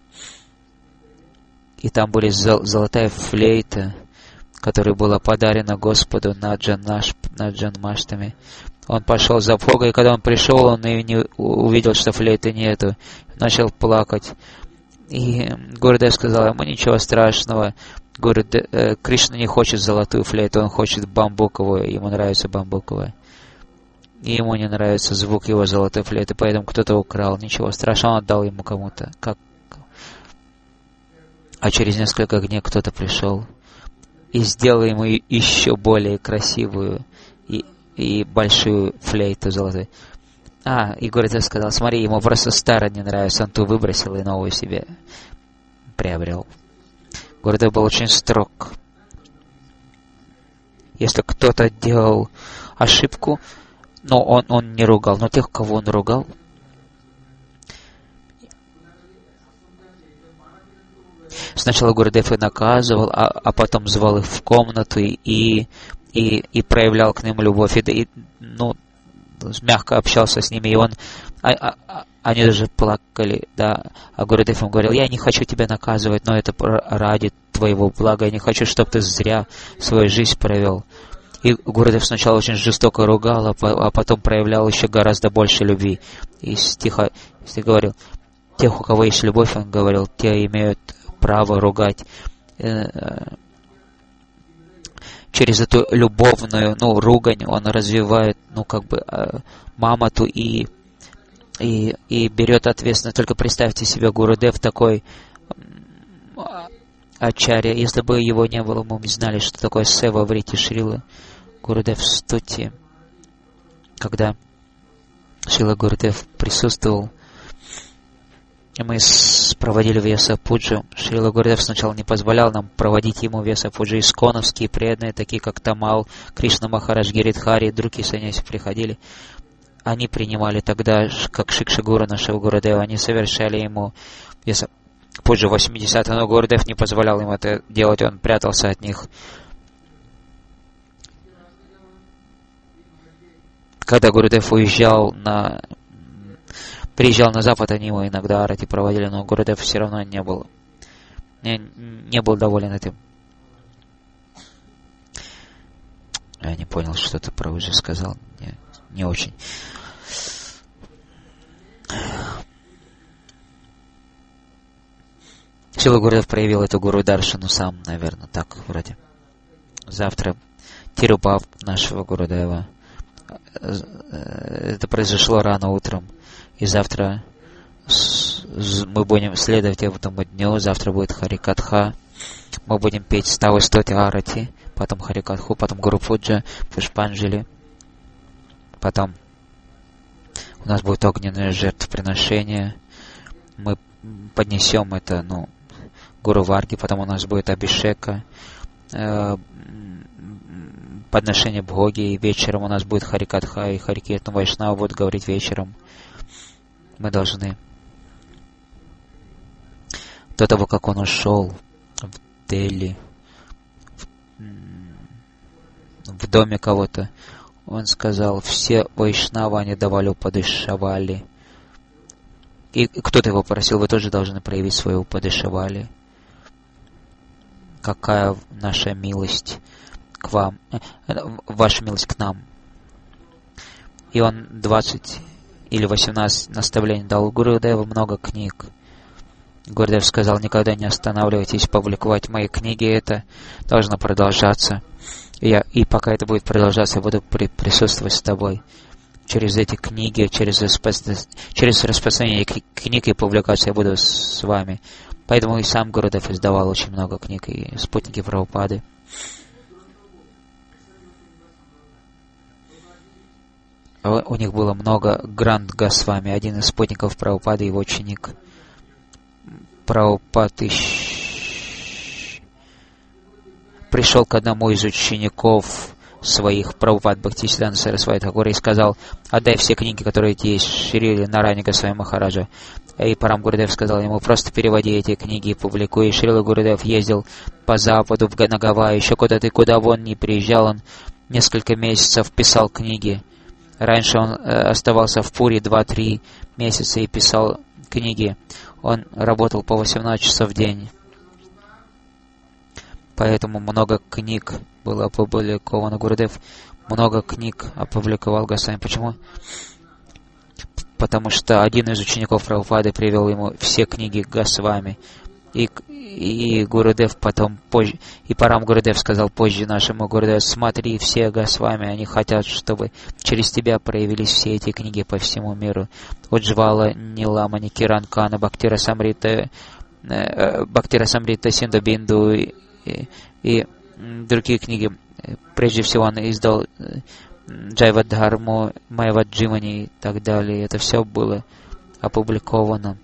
И там были золотая флейта, которая была подарена Господу на Джанмаштами. Он пошел за Бхогой, и когда он пришел, он и не увидел, что флейты нету, начал плакать. И Гурудев сказал ему, ничего страшного, Кришна не хочет золотую флейту, он хочет бамбуковую, ему нравится бамбуковая. И ему не нравится звук его золотой флейты, поэтому кто-то украл. Ничего страшного, он отдал ему кому-то. А через несколько дней кто-то пришел и сделал ему еще более красивую и большую флейту золотую. И Гурудев сказал, смотри, ему просто старая не нравится, он ту выбросил и новую себе приобрел. Гурудев был очень строг. Если кто-то делал ошибку, но он не ругал, но тех, кого он ругал, сначала Гурудев и наказывал, а потом звал их в комнату и проявлял к ним любовь, и мягко общался с ними, и они даже плакали, да, а Гурудев им говорил, я не хочу тебя наказывать, но это ради твоего блага, я не хочу, чтобы ты зря свою жизнь провел. И Гурудев сначала очень жестоко ругал, а потом проявлял еще гораздо больше любви. И стиха говорил, тех, у кого есть любовь, он говорил, те имеют право ругать. Через эту любовную, ругань он развивает, мамату и берет ответственность. Только представьте себе, Гурудев такой ачарья. Если бы его не было, мы не знали, что такое сева в рите Шрилы. Гурудев Стути. Когда Шрила Гурудев присутствовал, и мы проводили Вьяса-пуджу. Шрила Гурудев сначала не позволял нам проводить ему Вьяса-пуджу. Исконовские преданные, такие как Тамал, Кришна Махарадж, Гиридхари, другие саньяси приходили. Они принимали тогда, как Шикшагуру нашего Гурудева, они совершали ему Вьяса-пуджу 80-е, но Гурудев не позволял им это делать, он прятался от них. Когда Гурудев приезжал на Запад, они ему иногда арати проводили, но Гурудев все равно не был доволен этим. Я не понял, что ты про уже сказал. Не очень. Шрила Гурудев проявил эту Гуру Даршану сам, наверное, так вроде. Завтра Тирупав нашего Гурудева. Это произошло рано утром. И завтра мы будем следовать этому дню. Завтра будет Харикатха. Мы будем петь Ставы Стоти Арати. Потом Харикатху, потом Гуру Пуджа, Пушпанджали. Потом у нас будет огненное жертвоприношение. Мы поднесем это, Гуру Варги, потом у нас будет Абишека, подношение Бхоги, и вечером у нас будет Харикатха и Харикиртан. Вайшнава будут говорить вечером. Мы должны до того, как он ушел в Дели, в доме кого-то, он сказал, все вайшнавы, они давали упадышавали. И кто-то его просил, вы тоже должны проявить свою упадышавали. Какая наша милость к вам, ваша милость к нам. И он 20 или 18 наставлений дал. Гурудеву много книг. Гурудев сказал, никогда не останавливайтесь публиковать мои книги, это должно продолжаться. И пока это будет продолжаться, я буду присутствовать с тобой. Через эти книги, через распространение книг и публикаций я буду с вами. Поэтому и сам Гурудев издавал очень много книг, и спутники Прабхупады. У них было много. Грант Госвами, один из спутников Прабхупады, его ученик. Прабхупад пришел к одному из учеников своих, Прабхупад Бхактисиданта Сарасвати Тхакура, и сказал, отдай все книги, которые есть в Шриле Нараяне Госвами Махараджа. И Парам Гурудев сказал ему, просто переводи эти книги и публикуй. И Шрила Гурудев ездил по западу, на Гавайи, еще куда-то, и куда он не приезжал, он несколько месяцев писал книги. Раньше он оставался в Пури 2-3 месяца и писал книги. Он работал по 18 часов в день. Поэтому много книг было опубликовано. Гурудев много книг опубликовал Госвами. Почему? Потому что один из учеников Прабхупады привел ему все книги Госвами. И Гурудев потом позже, и Парам Гурудев сказал позже нашему Гурудеву, смотри, все Госвами, они хотят, чтобы через тебя проявились все эти книги по всему миру. Уджвала, Ниламани, Киранкана, Бхактира Самрита, Синду Бинду и другие книги. Прежде всего он издал Джайвадхарму, Майваджимани и так далее. Это все было опубликовано.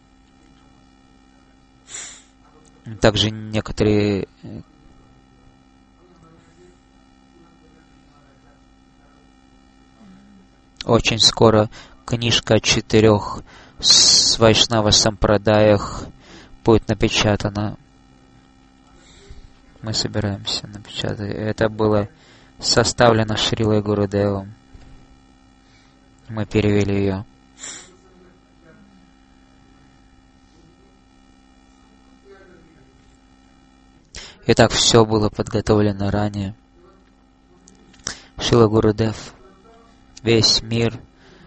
Также некоторые очень скоро книжка о 4 Вайшнава Сампрадаях будет напечатана. Мы собираемся напечатать. Это было составлено Шрилой Гурудевом. Мы перевели ее. Итак, все было подготовлено ранее. Шрила Гурудев, весь мир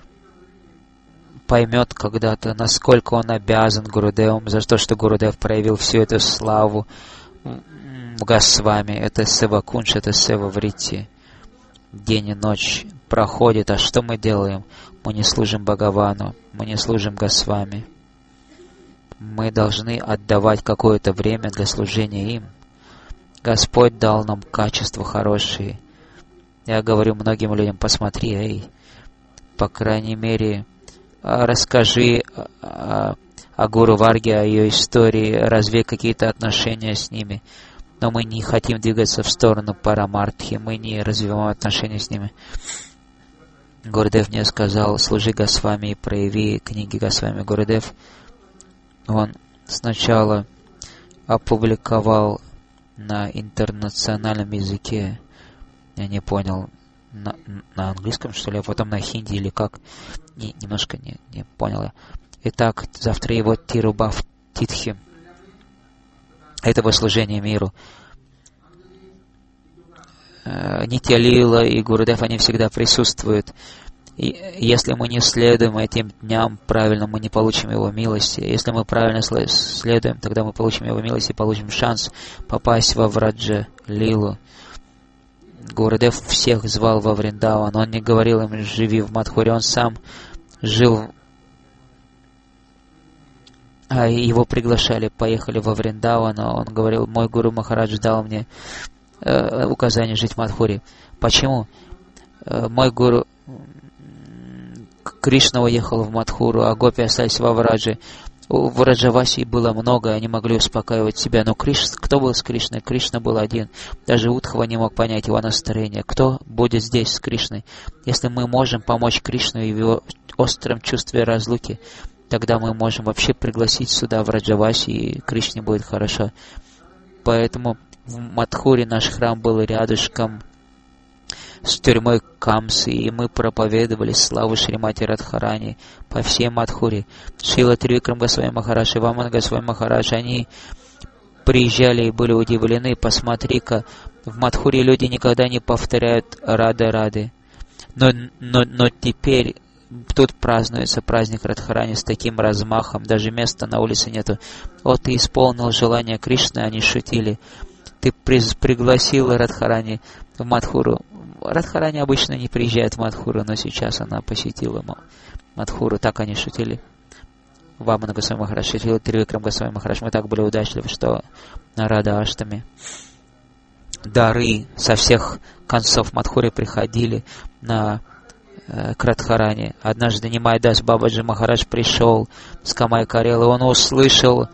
поймет когда-то, насколько он обязан Гурудевам за то, что Гурудев проявил всю эту славу в Госвами. Это Сева Кунш, это Сева Врити. День и ночь проходит, а что мы делаем? Мы не служим Бхагавану, мы не служим Госвами. Мы должны отдавать какое-то время для служения им. Господь дал нам качества хорошие. Я говорю многим людям, посмотри, по крайней мере, расскажи о Гуру Варге, о ее истории, развей какие-то отношения с ними. Но мы не хотим двигаться в сторону Парамартхи, мы не развиваем отношения с ними. Гурудев мне сказал, служи Госвами и прояви книги Госвами. Гурудев, он сначала опубликовал на интернациональном языке, я не понял, на английском, что ли, а потом на хинди или как, немножко не понял я. Итак, завтра его Тирубав Титхи, этого служения миру. Нитья Лила и Гурудев, они всегда присутствуют. И если мы не следуем этим дням правильно, мы не получим его милости. Если мы правильно следуем, тогда мы получим его милость и получим шанс попасть во Враджа Лилу. Гурудев всех звал во Вриндаван. Он не говорил им, живи в Мадхуре. Он сам жил, а его приглашали, поехали во Вриндаван. Он говорил, мой Гуру Махарадж дал мне указание жить в Мадхуре. Почему? Мой Гуру Кришна уехал в Мадхуру, а гопи остались во Врадже. В Раджавасе было много, они могли успокаивать себя, но кто был с Кришной? Кришна был один. Даже Удхава не мог понять его настроение. Кто будет здесь с Кришной? Если мы можем помочь Кришне в его остром чувстве разлуки, тогда мы можем вообще пригласить сюда в Раджавасе, и Кришне будет хорошо. Поэтому в Мадхуре наш храм был рядышком с тюрьмой Камсы, и мы проповедовали славу Шримати Радхарани по всей Мадхуре. Шрила Тривикрам Госвами Махарадж и Вамана Госвами Махарадж, они приезжали и были удивлены. Посмотри-ка, в Мадхуре люди никогда не повторяют Рады. Но теперь тут празднуется праздник Радхарани с таким размахом, даже места на улице нету. Вот ты исполнил желание Кришны, они шутили. Ты пригласил Радхарани в Мадхуру. Радхарани обычно не приезжает в Мадхуру, но сейчас она посетила Мадхуру. Так они шутили. Вамана Госвами Махарадж шутил, Тривикрам Госвами Махарадж. Мы так были удачливы, что на Рада Аштами дары со всех концов Мадхуры приходили к Радхарани. Однажды Нимай Дас Бабаджи Махарадж пришел с Камай Карелы, он услышал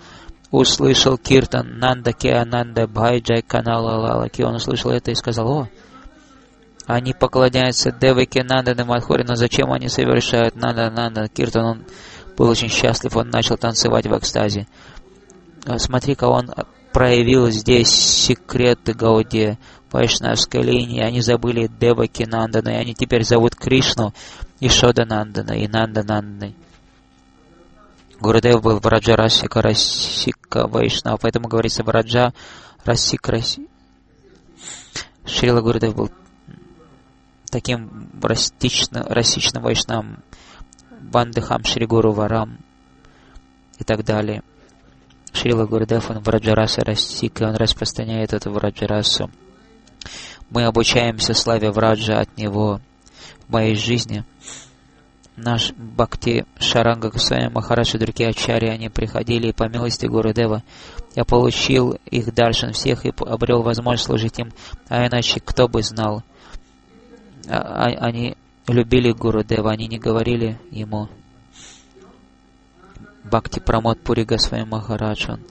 киртан Нанда Кеа Нанда Бхай Джай Канала Лалаки. Он услышал это и сказал: о, они поклоняются Деваке Нанда на Мадхуре, но зачем они совершают Нанда киртан? Он был очень счастлив, он начал танцевать в экстазе. Смотри-ка, он проявил здесь секреты Гаудия, вайшнавской линии. Они забыли Деваки Нандана, и они теперь зовут Кришну Ишода Нандана и Нанда Нанданы. Гурудев был Враджа Расика Вайшнав, поэтому говорится Враджа Расика. Шрила Гурудев был таким расичным вайшнавом, Бандехам Шри Гуру Варам и так далее. Шрила Гурудев, он Враджараса Расика, он распространяет эту Враджарасу. Мы обучаемся славе Враджа от него в моей жизни. Наш Бхакти Шаранга Госвами Махарадж и другие ачарьи, они приходили, и по милости Гурудева я получил их даршан всех и обрел возможность служить им, а иначе кто бы знал. Они любили Гурудева, они не говорили ему. Бхакти Прамод Пури Госвами Махарадж, он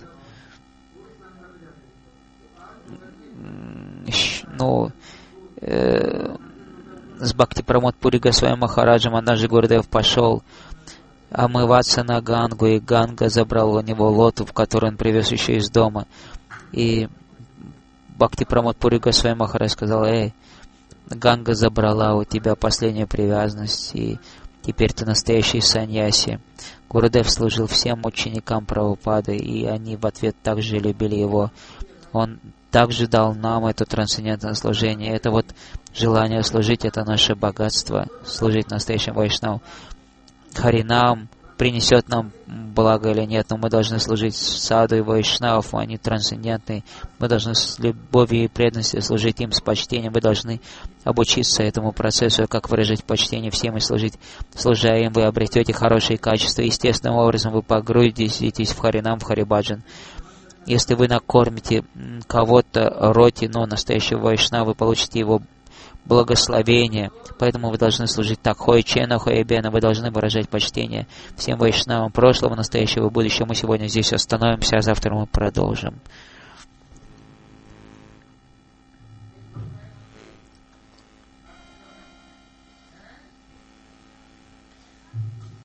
с Бхакти Прамод Пури Госвами Махараджем однажды Гурудев пошел омываться на Гангу, и Ганга забрал у него лоту, в которую он привез еще из дома. И Бхакти Прамод Пури Госвами Махарадж сказал: эй, Ганга забрала у тебя последнюю привязанность, и теперь ты настоящий саньяси. Гурудев служил всем ученикам Прабхупады, и они в ответ также любили его. Он также дал нам это трансцендентное служение. Это вот желание служить, это наше богатство, служить настоящим вайшнавам. Харинам принесет нам благо или нет, но мы должны служить саду и вайшнавов, они трансцендентные. Мы должны с любовью и преданностью служить им, с почтением. Вы должны обучиться этому процессу, как выражать почтение всем и служить. Служа им, вы обретете хорошие качества. Естественным образом вы погрузитесь в Харинам, в Харибаджан. Если вы накормите кого-то роти, но настоящего вайшнава, вы получите его благословение. Поэтому вы должны служить так. Хойчена, Хойбена, вы должны выражать почтение всем вайшнавам прошлого, настоящего и будущего. Мы сегодня здесь остановимся, а завтра мы продолжим.